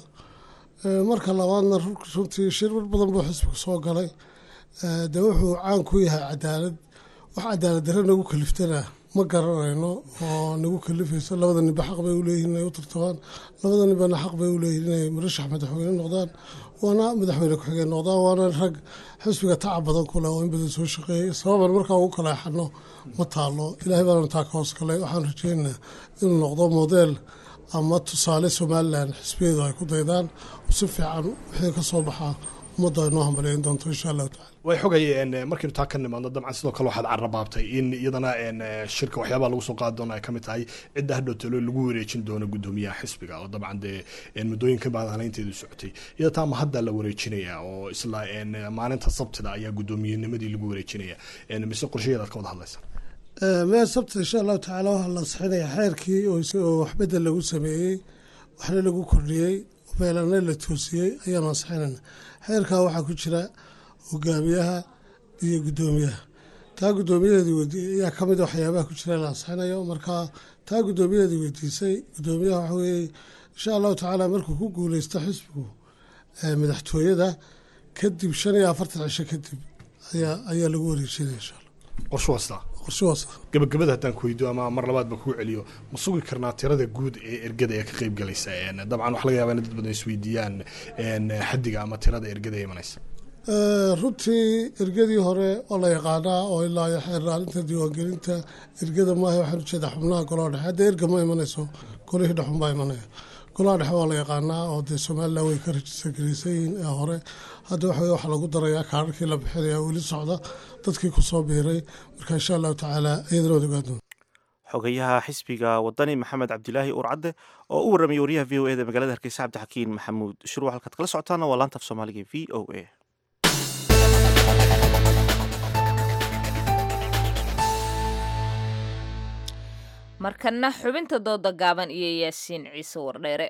marka labaadna runtii shir badan buu xisbiga soo galay dee wuxuu caan ku yahay cadaalad wax cadaalad darre nagu kaliftana ma garanayno oo nagu kalifayso labada ninba xaq bay uleeyihin inay u tartamaan labada ninbana xaq bay uleeyihin inay murashax madaxweyne noqdaan waana madaxweyne ku-xigeen noqdaan waana rag xisbiga tacab badan ku leh oo in badan soo shaqeeyey sababan markaa ugu kala axano ma taalo ilaahay baana taa ka hoos galay waxaan rajeynaynaa inuu noqdo modeel ama tusaale Somaliland xisbiyadu ay ku daydaan si fiican wixii ka soo baxaa ummadda ay noo hambalyeyn doonto insha allahu taala way xogayeen markii taa ka nimaadno dabcan sidoo kale waxaad carrabaabtay in iyadana shirka waxyaabaha lagu soo qaadi doono ay ka mid tahay cidda hadhow talo lagu wareejin doono gudoomiyaha xisbiga oo dabcan dee muddooyinka baadhaleynteedu socotay iyada taa ma hadda la wareejinaya oo isla maalinta sabtida ayaa gudoomiyanimadii lagu wareejinaya mise qorshayeedaad ka wada hadlaysa meel sabtida insha allahu tacaala waxaa la ansixinayaa xeerkii oo waxbedel lagu sameeyey waxna lagu kordhiyey meelana la toosiyey ayaanu ansixinayna xeerkaa waxaa ku jira hogaamiyaha iyo gudoomiyaha taa gudoomiyaheedii ayaa ka mid waxyaabaha ku jira la ansixinayo marka taa gudoomiyaheedii weydiisay gudoomiyaha waxa weeye insha allahu tacaala markuu ku guuleysto xisbigu madaxtooyada kadib 45 cisho kadib ayaa lagu wareejinaya insha allah qorshahaas gabagabada haddaan ku weydiyo ama mar labaadba kuu celiyo ma sugi karnaa tirada guud ee ergada ee ka qayb galaysa dabcan waxa laga yaabaa in dad badan isweydiiyaan xaddiga ama tirada ergada ee imanaysa runtii ergadii hore oo la yaqaanaa oo ilaa iyo xeer raalinta diiwaangelinta ergada maaha waxaan ujeedaa xubnaha golaha dhexe hadda erga ma imanayso golihii dhexun baa imanaya golaha dhexe waa la yaqaanaa oo dee Somaliland way ka rajistar garaysan yihiin hore hadda waxa lagu darayaa kaararkii la bixinayaa weli socda dadkii ku soo biiray marka insha allahu tacaala iyadana wada ogaadon xogayaha xisbiga wadani maxamed cabdilaahi urcadde oo u warramay wariyaha v o e da magaalada hargeysa cabdixakiin maxamuud shuruuc halkaad kala socotaana waa laanta af soomaaliga v o a markana xubinta dooda gaaban iyo yaasiin ciise wardheere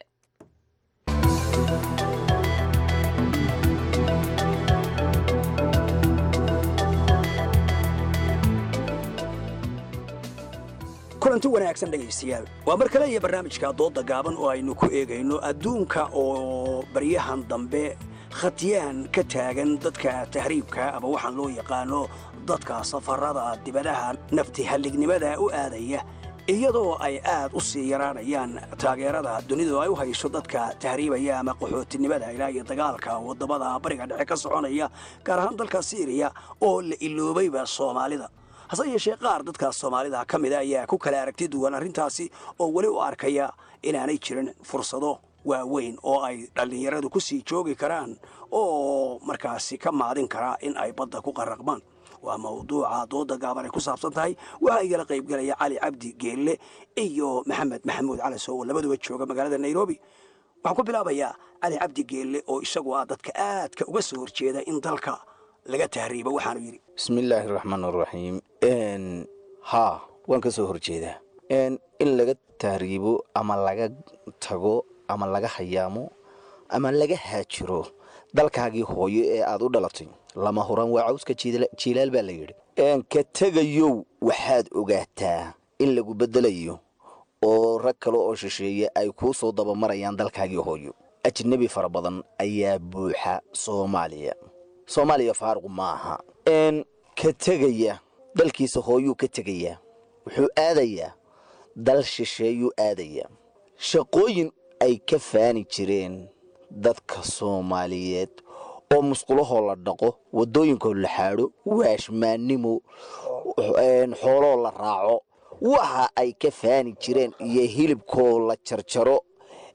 kulanti wanaagsan dhegaystayaal waa mar kale iyo barnaamijka dooda gaaban oo aynu ku eegayno adduunka oo baryahan dambe khatiyaan ka taagan dadka tahriibka ama waxaan loo yaqaano dadka safarada dibadaha nafti hallignimada u aadaya iyadoo ay aad u sii yaraanayaan taageerada dunidu ay u hayso dadka tahriibaya ama qaxootinimada ilaa iyo dagaalka waddamada bariga dhexe ka soconaya gaar ahaan dalka Syria oo la iloobayba Soomaalida hase yeeshee qaar dadka Soomaalida ka mid ah ayaa ku kala aragti duwan arrintaasi oo wali u arkaya inaanay jirin fursado waaweyn oo ay dhalinyaradu ku sii joogi karaan oo markaasi ka maadin kara in ay badda ku qaraqmaan waa mawduuca dooda gaaban ay ku saabsan tahay waxaa igala qayb galaya cali cabdi geelle iyo maxamed maxamuud cali soowo labaduba jooga magaalada nairobi waxaan ku bilaabayaa cali cabdi geelle oo isagu ah dadka aadka uga soo horjeeda in dalka laga tahriibo waxaanu yidhi bismillaahi raxmaan raxiim haa waan ka soo horjeedaa in laga tahriibo ama laga tago ama laga hayaamo ama laga haajiro dalkaagii hooyo ee aad u dhalatay lama horan waa cawska jiilaal baa la yidhi ka tegayow waxaad ogaataa in lagu beddelayo oo rag kale oo shisheeye ay kuu soo dabamarayaan dalkaagii hooyo ajnabi fara badan ayaa buuxa soomaaliya faaruq maaha ka tegaya dalkiisa hooyuu ka tegayaa wuxuu aadayaa dal shisheeyuu aadayaa shaqooyin ay ka faani jireen dadka Soomaaliyeed oo musqulahoo la dhaqo wadooyinkoo la xaadho waashmaannimo xooloo la raaco waxa ay ka faani jireen iyo hilibkoo la jarjaro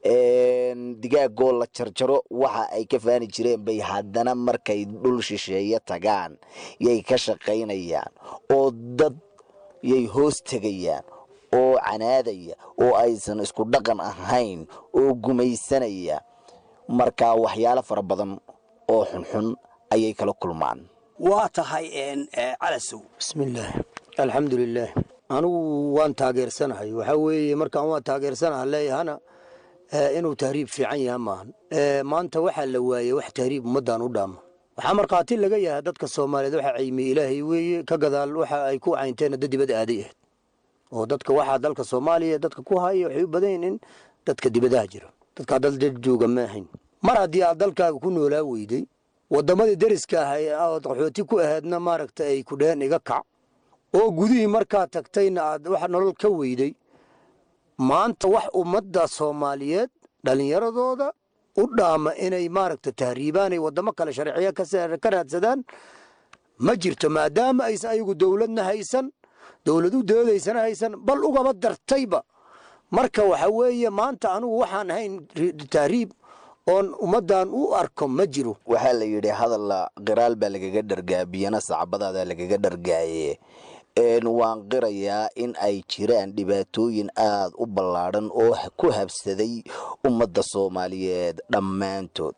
digaagoo la jarjaro waxa ay ka faani jireen bay haddana markay dhul shisheeye tagaan yay ka shaqaynayaan oo dad yay hoos tegayaan oo canaadaya oo aysan isku dhaqan ahayn oo gumaysanaya marka waxyaalo fara badan oo xunxun ayay kala kulmaan waa tahay calasow bismillaah alxamdulilaah anugu waan taageersanahay waxaa weeye markaan waan taageersanaha leeyahana inuu tahriib fiican yaha maahan maanta waxaa la waayey wax tahriib ummaddan u dhaama waxaa markhaati laga yahay dadka soomaaliyeed waxa caymiye ilaahay weeye ka gadaal waxa ay ku caynteen dad dibadda aaday ahayd oo dadka waxaa dalka soomaaliya dadka ku haya waxay u badan yihiin in dadka dibadaha jira dadkaa dal dad jooga ma ahayn mar haddii aad dalkaaga ku noolaa weyday waddamadii dariska ahay ood qaxooti ku ahaydna maaragta ay ku dheheen iga kac oo gudihii markaa tagtayna aad wax nolol ka weyday maanta wax ummadda soomaaliyeed dhallinyaradooda u dhaama inay maaragta tahriibaan ay waddamo kale sharciya ka raadsadaan ma jirto maadaama aysan ayagu dowladna haysan dowladu doodaysana haysan bal ugaba dartayba marka waxa weeye maanta anugu waxaan ahayn tahriib oon ummaddan u arko ma jiro waxaa la yidhi hadalla qiraal baa lagaga dhargaa biyana sacbadaada lagaga dhargaaye waan qirayaa in ay jiraan dhibaatooyin aad u ballaadhan oo ku habsaday ummadda soomaaliyeed dhammaantood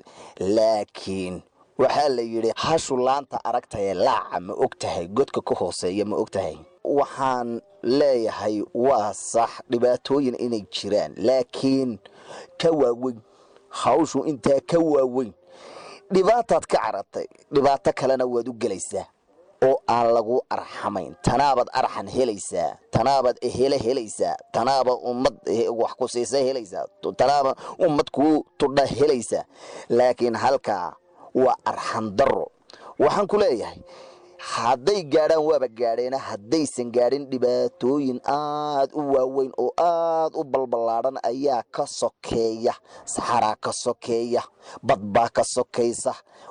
laakiin waxaa la yidhi hashu laanta aragtaye laaca ma og tahay godka ka hooseeya ma og tahay waxaan leeyahay waa sax dhibaatooyin inay jiraan laakiin ka waaweyn hawshu intaa ka waaweyn dhibaataad ka caratay dhibaato kalena waad u gelaysaa oo aan lagu arxamayn tanaabaad arxan helaysaa tanaabaad ehele helaysaa tanaaba ummad wax ku siisa helaysaa tanaaba ummad ku tudha helaysaa laakiin halkaa waa arxan darro waxaan ku leeyahay hadday gaadhaan waaba gaadheena haddaysan gaadhin dhibaatooyin aad u waaweyn oo aad u balballaadhan ayaa ka sokeeya saxaraa ka sokeeya badbaa ka sokaysa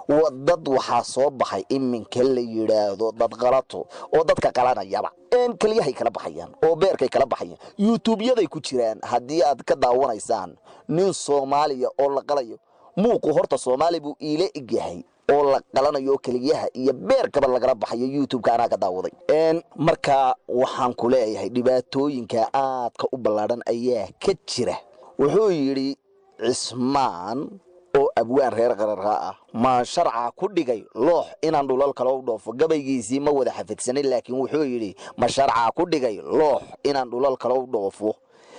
dad waxaa soo baxay iminka la yidhaahdo dad qalato oo dadka qalanayaba keliyahay kala baxayaan oo beerkay kala baxayaan youtuubyaday ku jiraan haddii aad ka daawanaysaan nin soomaaliya oo la qalayo muuqu horta soomaali buu iila egyahay oo la qalanayo keliyaha iyo beerkaba lagala baxayo youtube-ka anaa ka daawaday marka waxaan ku leeyahay dhibaatooyinka aadka u ballaadhan ayaa ka jira wuxuu yidhi cismaan oo abwaan reer qararka ah ma sharca ku dhigay loox inaan dhulal kale u dhoofo gabaygiisii ma wada xafidsanin laakiin wuxuu yidhi ma sharca ku dhigay loox inaan dhulal kale u dhoofo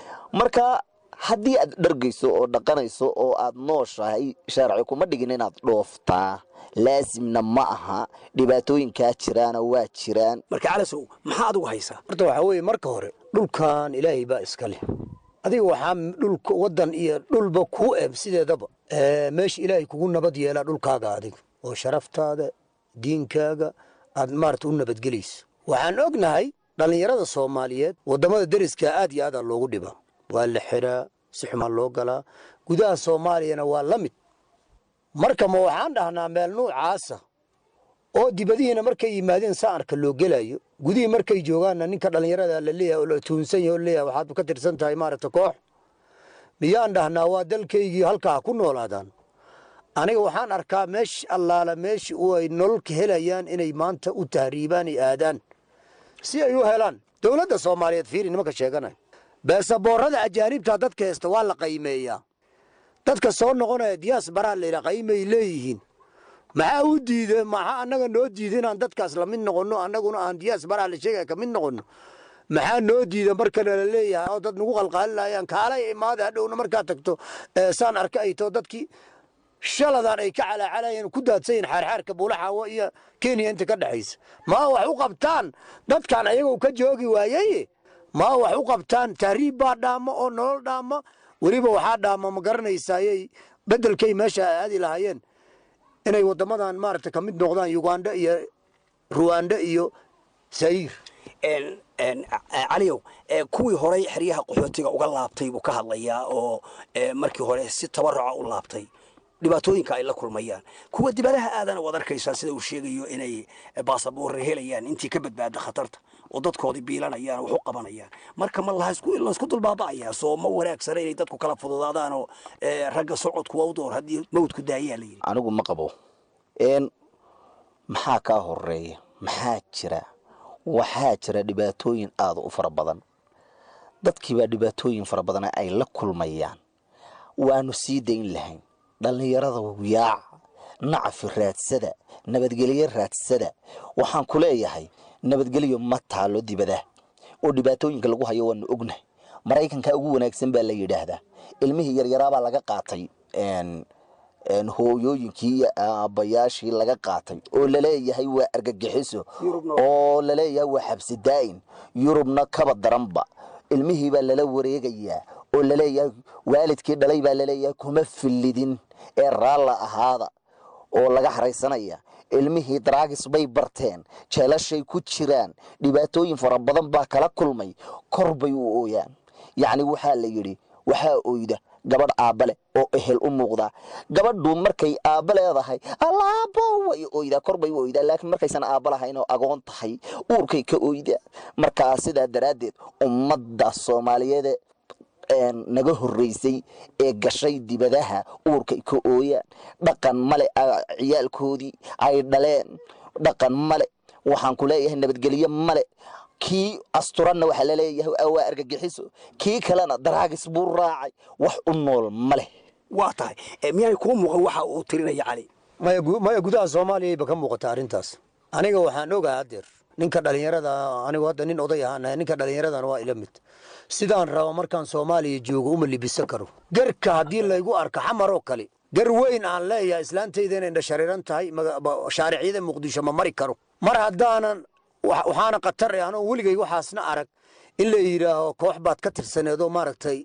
marka haddii aad dhargayso oo dhaqanayso oo aad nooshahay sharci kuma dhigin inaad dhooftaa laasimna ma aha dhibaatooyinkaa jiraana waa jiraan marka calasow maxaa adigu haysaa horta waxaa weeye marka hore dhulkan ilaahay baa iska leh adiga waxaa dhulka waddan iyo dhulba kuu eb sideedaba meesha ilaahay kugu nabad yeelaa dhulkaaga adiga oo sharaftaada diinkaaga aad maarata u nabadgelayso waxaan ognahay dhallinyarada soomaaliyeed waddamada deriska aad iyo aadaa loogu dhiba waa la xiraa si xumaa loo galaa gudaha soomaaliyana waa la mid marka ma waxaan dhahnaa meel nuucaasa oo dibadihiina markay yimaadeen saarka loo gelayo gudihii markay joogaanna ninka dhallinyarada la leeyahay oo la tuunsan yahay oo leeyahay waxaad ka tirsan tahay maaragta koox miyaan dhahnaa waa dalkaygii halkaa ku noolaadaan aniga waxaan arkaa meesha allaala meesha ay nolol ka helayaan inay maanta u tahriibaan ay aadaan si ay u helaan dowladda soomaaliyeed fiiri nimanka sheeganaya beesaboorada ajaanibta dadka haysta waa la qiimeeyaa dadka soo noqonaya diyaas baraa layidhaa qiimay leeyihiin maxaa u diiday maxaa annaga noo diiday inaan dadkaas la mid noqonno annaguna aan diyaas baraa la sheegaya ka mid noqonno maxaa noo diida markana la leeyahay oo dad nagu qalqaalinayaan kaalay imaada hadhowna markaa tagto saan arka ay too dadkii shaladan ay ka calaacalayeen ku daadsayin xaarxaarka buulaxaawo iyo kenya inta ka dhexaysa maa wax u qabtaan dadkan ayagoo ka joogi waayey maa wax u qabtaan tahriib baa dhaama oo nolol dhaama weliba waxaa dhaama ma garanaysayay beddelkay meesha aadi lahaayeen inay waddamadan maaragta ka mid noqdaan uganda iyo ruwanda iyo sayir caliyow kuwii horey xeryaha qaxootiga uga laabtay buu ka hadlayaa oo markii hore si tabaruca u laabtay dhibaatooyinka ay la kulmayaan kuwa dibadaha aadana waad arkaysaa sida uu sheegayo inay baasaboorre helayaan intii ka badbaada khatarta oo dadkoodii biilanayaan wax u qabanayaan marka ma laysku dulbaaba'ayaa soo ma wanaagsana inay dadku kala fududaadaan oo ragga socodku waa u door haddii mawdku daayaa la yidhi anigu ma qabo maxaa kaa horeeya maxaa jira waxaa jira dhibaatooyin aad u fara badan dadkiibaa dhibaatooyin fara badan ay la kulmayaan waanu sii dayn lahayn dhallinyarada yaaca nacafi raadsada nabadgelyo raadsada waxaan ku leeyahay nabadgelyo ma taalo dibada oo dhibaatooyinka lagu hayo waanu ognahay maraykanka ugu wanaagsan baa la yidhaahdaa ilmihii yaryaraabaa laga qaatay hooyooyinkii iyo aabbayaashii laga qaatay oo laleeyahay waa argagixiso oo laleeyahay waa xabsi daa'in yurubna kaba daranba ilmihii baa lala wareegayaa oo laleeyahay waalidkii dhalay baa laleeyahay kuma fillidin ee raalla ahaada oo laga haraysanaya ilmihii daraagis bay barteen jeelashay ku jiraan dhibaatooyin fara badan baa kala kulmay kor bay u ooyaan yacni waxaa la yidhi waxaa oyda gabadh aabba leh oo ehel u muuqdaa gabadhu markay aabba leedahay allaabo way oydaa kor bay u oydaa laakiin markaysan aabba lahayn oo agoon tahay uurkay ka oydaa markaa sidaa daraaddeed ummadda soomaaliyeed naga horreysay ee gashay dibadaha uurkay ka ooyaan dhaqan male ciyaalkoodii ay dhaleen dhaqan male waxaan ku leeyahay nabadgelyo male kii asturanna waxaa laleeyahay waa argagixiso kii kalena daraagis buu raacay wax u nool ma leh waa tahay miyaanay kuu muuqan waxa uu tirinaya cali maya gudaha soomaaliyayba ka muuqata arrintaas aniga waxaan ogahay haddeer ninka dhallinyarada anigu hadda nin oday ahaanahay ninka dhallinyaradana waa ila mid sidaan rabo markaan soomaaliya joogo uma libisan karo garka haddii laygu arka xamar oo kale gar weyn aan leeyahay islaantayda inay dhashariiran tahay shaaricyada muqdisho ma mari karo mar haddaanan waxaana khatar anoo weligay waxaasna arag in la yidhaaho koox baad ka tirsaneedoo maaragtay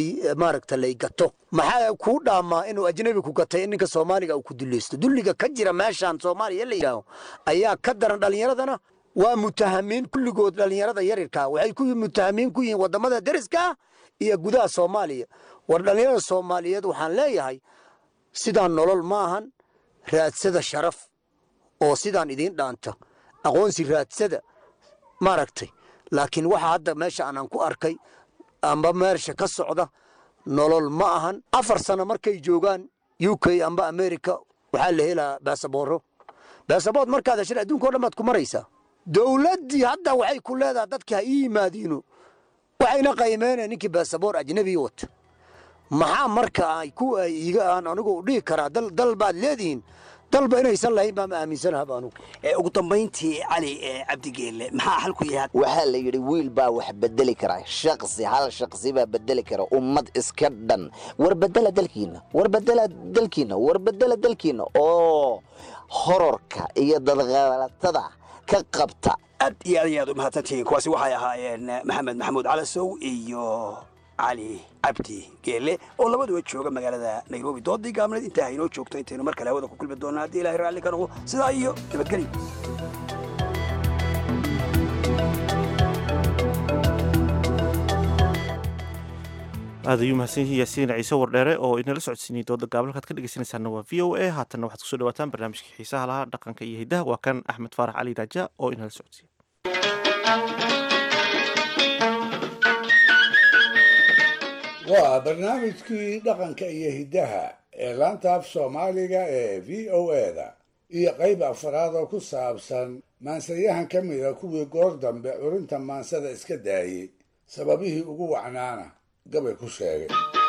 lay gato maxaa kuu dhaamaa inuu ajnabi ku gatay in ninka soomaaliga uu ku dulaysto dulliga ka jira meeshaan soomaaliya la yidhaaho ayaa ka daran dhallinyaradana waa mutahamiin kulligood dhallinyarada yarirkaa waxay ku mutahamiin ku yihiin wadamada deriska iyo gudaha soomaaliya war dhallinyarada soomaaliyeed waxaan leeyahay sidaan nolol maahan raadsada sharaf oo sidaan idiin dhaanta aqoonsi raadsada maaragtay laakiin waxa hadda meesha aanan ku arkay amba meesha ka socda nolol ma ahan 4 sano markay joogaan UK amba America waxaa la helaa baasaboor markaad heshay adduunka oo dhammaad ku maraysaa dawladdii hadda waxay ku leedahay dadka ha yimaadiino waxayna qiimeynayaan ninkii baasaboor ajnabi wata maxaa marka ay ku iiga aan anigu dhihi karaa dal baad leedihiin dalba inaysan lahayn baa ma aaminsanaha anugu ugu dambayntii cali cabdigeelle maxaa xalku yahay waxaa la yidhi wiil baa wax bedeli karaa hal shaqsi baa bedeli kara ummad iska dhan war bedela dalkiina oo hororka iyo dadqalatada ka qabta aad iyo aad u mahadsantihiin kuwaasi waxay ahaayeen maxamed maxamuud calasow iyo cali cabdi geelle oo labaduba jooga magaalada nairobi doodii gaabneed intaa haynoo joogto intaynu mar kale hawada ku kulmi doonaa haddii ilaahay raalli ka noqdo sidaa iyo nabadgelyo aad ayuu mahadsan yihiin yaasiin ciise wardheere oo inala socodsiinayay dooda gaaban halkaad ka dhegeysanaysaana waa v o a haatanna waxaad kusoo dhawaataan barnaamijkii xiisaha lahaa dhaqanka iyo hiddaha waa kan axmed faarax cali raaja oo inala socodsiiya waa barnaamijkii dhaqanka iyo hiddaha ee laanta af soomaaliga ee v o a-da iyo qayb afraad oo ku saabsan maansayahan ka mida kuwii goor dambe curinta maansada iska daayey sababihii ugu wacnaana gabay ku sheegay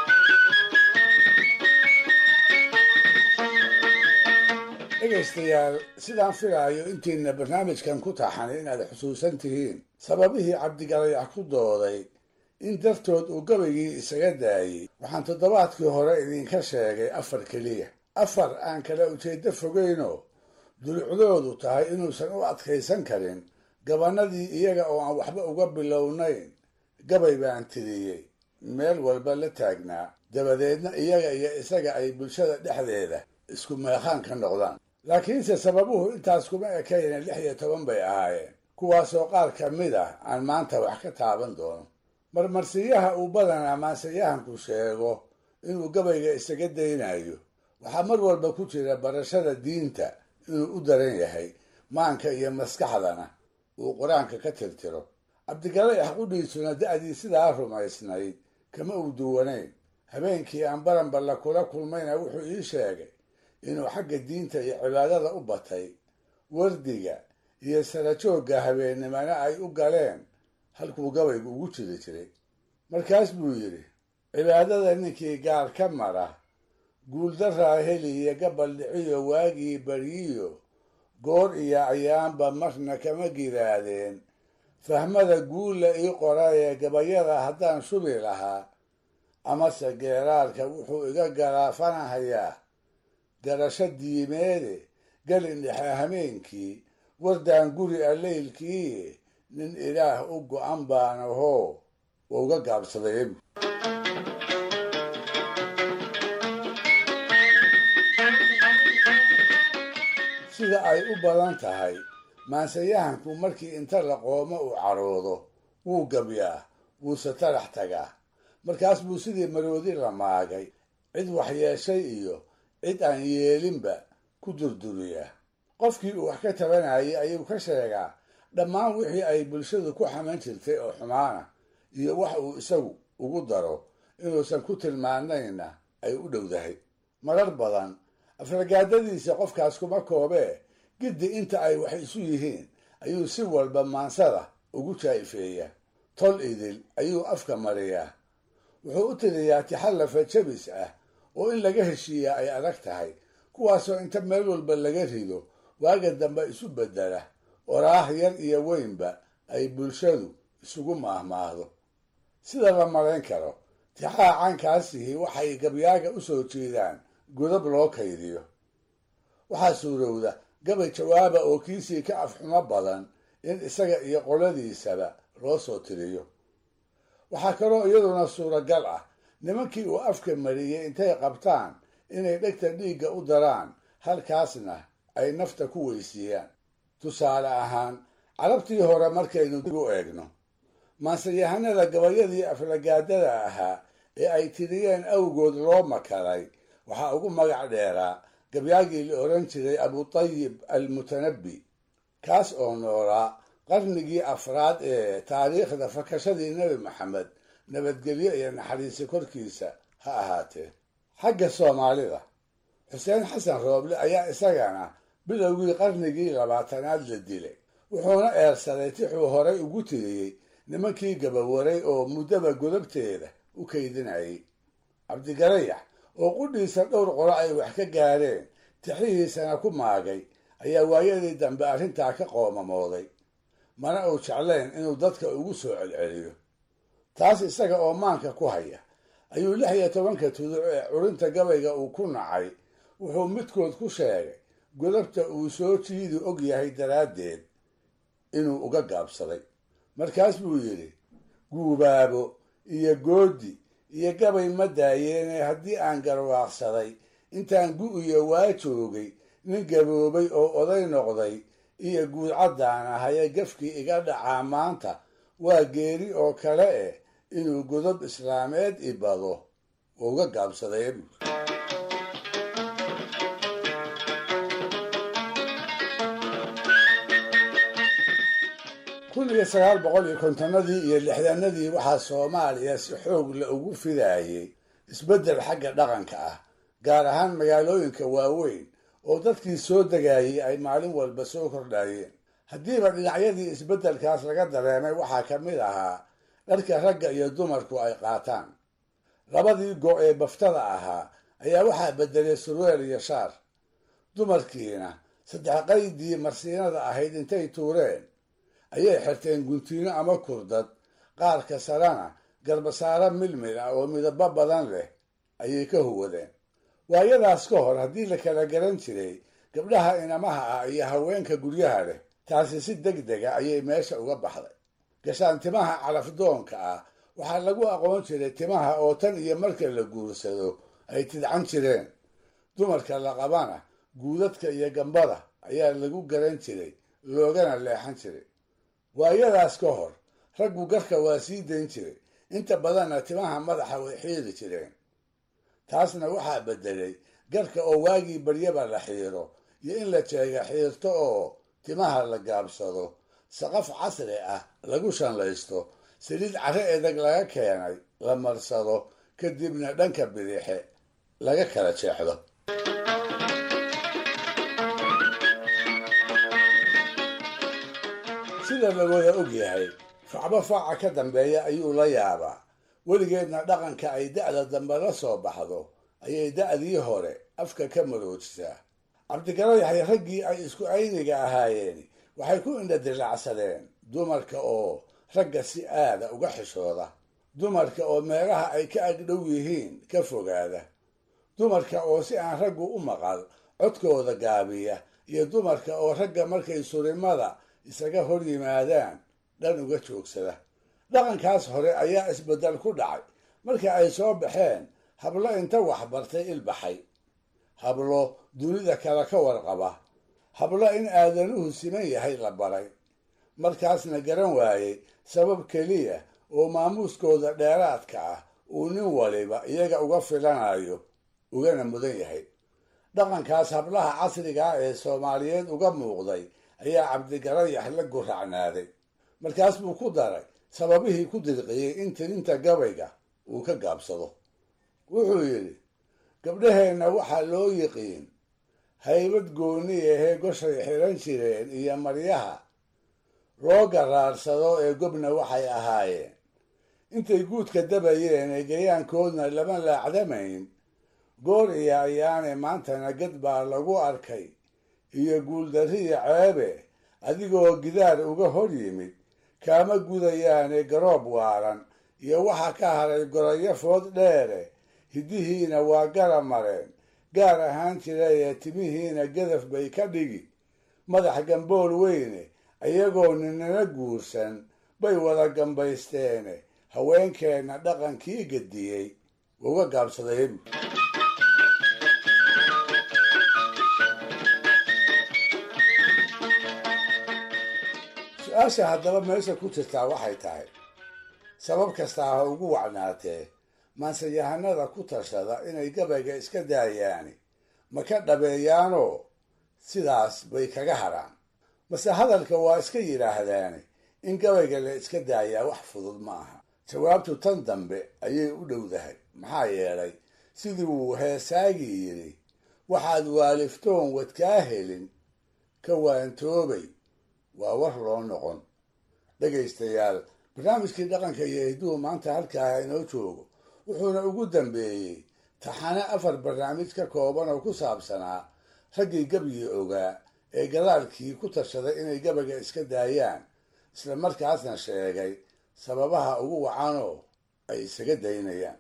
dhegaystayaal sidaan filaayo intiina barnaamijkan ku taxanay inaad xusuusan tihiin sababihii cabdigalayax ku dooday in dartood uu gabaygii isaga daayey waxaan toddobaadkii hore idinka sheegay 4 keliya 4 aan kala ujeeddo fogeynoo dulucdoodu tahay inuusan u adkaysan karin gabanadii iyaga oo aan waxba uga bilownayn gabay baan tiriyey meel walba la taagnaa dabadeedna iyaga iyo isaga ay bulshada dhexdeeda isku meeqaan ka noqdaan laakiinse sababuhu intaas kuma ekayna 16 bay ahaayeen kuwaasoo qaar ka mid ah aan maanta wax ka taaban doono marmarsiyaha uu badanaa maansayahanku sheego inuu gabayga isaga daynayo waxaa mar walba ku jira barashada diinta inuu u daran yahay maanka iyo maskaxdana uu qur-aanka ka tirtiro. cabdigalayax qudhiisuna da'dii sidaa rumaysnayd kama uu duwanayn. habeenkii aan baranballa kula kulmayna wuxuu ii sheegay inuu xagga diinta iyo cibaadada u batay, wardiga iyo sarajoogga habeennimana ay u galeen halkuu gabaygu ugu jiri jiray. markaas buu yidhi, cibaadada ninkii gaar ka mara, guuldaraa heliya gabal dhiciyo waagii baryiyo, goor iyo ayaanba marna kama giraadeen, fahmada guulla ii qorayee gabayada haddaan shubi lahaa, amase geeraarka wuxuu iga garaafanahayaa garasho diimeede, galin dhexe hameenkii, wardaan guri a leylkii, nin ilaah u go'an baan ahoo waa uga gaabsaday. sida ay u badan tahay, maansayahanku markii inta la qoomo uu caroodo wuu gabyaa, wuuse tarax tagaa. markaas buu sidii maroodi la maagay cid waxyeeshay iyo cid aan yeelinba ku durduriyaa. qofkii uu wax ka tabanayay ayuu ka sheegaa dhammaan wixii ay bulshadu ku xaman jirtay oo xumaana, iyo wax uu isagu ugu daro inuusan ku tilmaanayna ay u dhowdahay. marar badan afragaadadiisa qofkaas kuma koobee, giddi inta ay wax isu yihiin ayuu si walba maansada ugu jaa'ifeeya. tol idil ayuu afka mariyaa. wuxuu u tiriyaa tixallafa jabis ah oo in laga heshiiyaa ay adag tahay, kuwaasoo inta meel walba laga rido waaga dambe isu beddela oraah yar iyo weynba ay bulshadu isugu maahmaahdo. sida la malayn karo, tixaha caankaasihi waxay gabyaaga u soo jeedaan godab loo kaydiyo. waxaa suurowda gabay jawaaba oo kiisii ka afxumo badan in isaga iyo qoladiisaba loo soo tiriyo. waxaa kaloo iyaduna suuragal ah nimankii uu afka mariyey intay qabtaan inay dhegta dhiigga u daraan, halkaasna ay nafta ku weysiiyaan. tusaale ahaan, carabtii hore markaynu dib u eegno, maansayahanada gabayadii aflagaadada ahaa ee ay tiriyeen awgood loo makaray waxaa ugu magac dheeraa gabyaagii la oran jiray abutayib almutanabbi, kaas oo noolaa qarnigii afraad ee taariikhda fakashadii nebi maxamed, nabadgelyo iyo naxariisi korkiisa ha ahaatee. xagga soomaalida, xuseen xasan rooble ayaa isagana bilowgii qarnigii 20aad la dilay, wuxuuna eersaday tixuu horay ugu tiriyey nimankii gabawaray oo muddaba godabteeda u kaydinayay. cabdigalayax oo qudhiisa dhowr qolo ay wax ka gaareen, tixihiisana ku maagay, ayaa waayadii dambe arrintaa ka qoomamooday, mana uu jeclayn inuu dadka ugu soo celceliyo. taas isaga oo maanka ku haya ayuu 16 tuduc ee curinta gabayga uu ku nacay wuxuu midkood ku sheegay godabta uu soo jiidi og yahay daraaddeed inuu uga gaabsaday. markaas buu yidhi, guubaabo iyo goodi iyo gabay ma daayeene haddii aan garwaaqsaday intaan gu'iyo waa joogay, nin gaboobay oo oday noqday iyo guudcaddaan ahaye gafkii iga dhacaa maanta waa geeri oo kale eh, inuu godob islaameed ibado oo uga gaabsaday. 1950 iyo 60 waxaa Soomaaliya si xoog la ugu fidaayay isbeddel xagga dhaqanka ah, gaar ahaan magaalooyinka waaweyn oo dadkii soo degayay ay maalin walba soo kordhayeen. haddiiba dhinacyadii isbeddelkaas laga dareemay waxaa ka mid ahaa dharka ragga iyo dumarku ay qaataan. labadii go' ee baftada ahaa ayaa waxaa beddelay surweel iyo shaar. dumarkiina 3 qaydii marsiinada ahayd intay tuureen ayay xirteen guntiino ama kurdad, qaarka sarana garbasaaro milmil ah oo midabo badan leh ayay ka huwadeen. waayadaas ka hor haddii la kala garan jiray gabdhaha inamaha ah iyo haweenka guryaha leh, taasi si degdega ayay meesha uga baxday. gashaan timaha calafdoonka ah waxaa lagu aqoon jiray timaha oo tan iyo marka la guursado ay tidcan jireen. dumarka la qabana guudadka iyo gambada ayaa lagu garan jiray, loogana leexan jiray. waayadaas ka hor raggu garka waa sii dayn jiray, inta badanna timaha madaxa way xiiri jireen. taasna waxaa beddelay garka oo waagii baryaba la xiiro iyo in la jeega xiirto oo timaha la gaabsado, saqaf casri ah lagu shanlaysto saliid carre edag laga keenay la marsado kadibna dhanka bidixe laga kala jeexdo. sida la wada og yahay facba faaca ka dambeeya ayuu la yaabaa. weligeedna dhaqanka ay da'da dambe la soo baxdo ayay da'dii hore afka ka maroojisaa. cabdigalo yaxya raggii ay isku ayniga ahaayeen waxay ku indhadilaacsadeen dumarka oo ragga si aada uga xishooda, dumarka oo meelaha ay ka agdhow yihiin ka fogaada, dumarka oo si aan raggu u maqal codkooda gaabiya, iyo dumarka oo ragga markay surimada isaga hor yimaadaan dhan uga joogsada. dhaqankaas hore ayaa isbeddel ku dhacay marka ay soo baxeen hablo inta waxbartay ilbaxay, hablo dunida kale ka warqaba, hablo in aadanuhu siman yahay la baray, markaasna garan waayey sabab keliya oo maamuuskooda dheeraadka ah uu nin waliba iyaga uga filanayo ugana mudan yahay. dhaqankaas hablaha casriga ah ee soomaaliyeed uga muuqday ayaa cabdigalo yax la guracnaaday. markaas buu ku daray sababihii ku dirqiyey in tirinta gabayga uu ka gaabsado. wuxuu yidhi, gabdhaheenna waxaa loo yiqiin haybad gooni ahee goshay xiran jireen iyo maryaha loo garaarsado ee gobna waxay ahaayeen. intay guudka dabayeen ee gayaankoodna lama laacdamayn, goor iyo ayaane maantana gad baa lagu arkay iyo guuldarriya ceebe adigoo gidaar uga hor yimid kaama gudayaane garoob waaran iyo waxa ka haray gorayo food dheere, hiddihiina waa gara mareen gaar ahaan jirayee timihiina gadaf bay ka dhigi, madax gambool weyne iyagoo ninana guursan bay wada gambaysteene haweenkeenna dhaqankii gediyey uga gaabsaday. su-aasha haddaba meesha ku jirtaa waxay tahay, sabab kastaa ha ugu wacnaatee maanseyahanada ku tashada inay gabayga iska daayaani ma ka dhabeeyaanoo sidaas bay kaga haraan, mase hadalka waa iska yidhaahdaani in gabayga la iska daayaa wax fudud ma aha. jawaabtu tan dambe ayay u dhowdahay. maxaa yeelay sidii uu heesaagii yidhi, waxaad waaliftoon wadkaa helin ka waantoobay waa war loo noqon. dhegaystayaal, barnaamijkii dhaqanka iyo hidduhu maanta halkaa inoo joogo, wuxuuna ugu dambeeyey taxane 4 barnaamij ka kooban oo ku saabsanaa raggii gabyii ogaa ee gadaalkii ku tashaday inay gabayga iska daayaan, isla markaasna sheegay sababaha ugu wacanoo ay isaga daynayaan.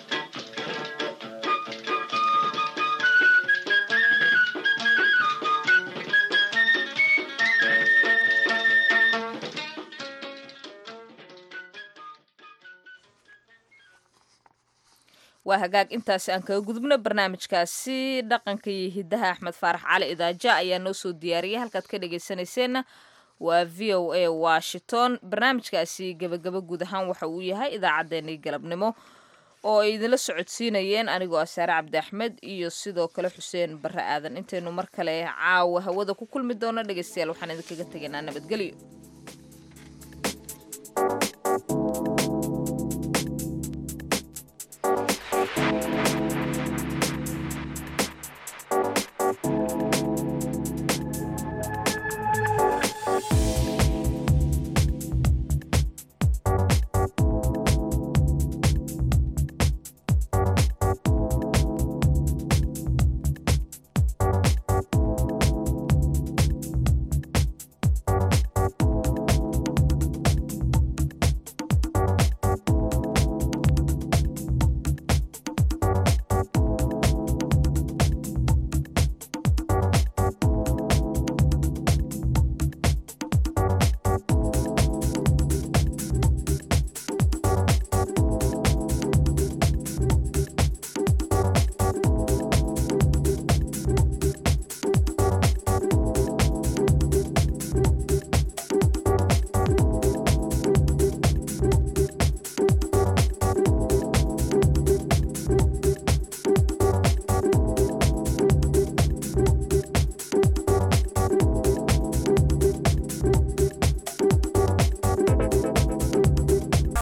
waa hagaag intaasi aan kaga gudubno barnaamijkaasi dhaqanka iyo hiddaha. axmed faarax cali idaaja ayaa noo soo diyaariyay, halkaad ka dhegaysanayseena waa v o a washington. barnaamijkaasi gabagaba guud ahaan waxa uu yahay idaacaddeenii galabnimo oo ay idinla socodsiinayeen anigoo asaare cabdi axmed iyo sidoo kale xuseen barre aadan. intaynu mar kale caawa hawada ku kulmi doono dhegaystayaal waxaan idinkaga tegaynaa nabadgelyo.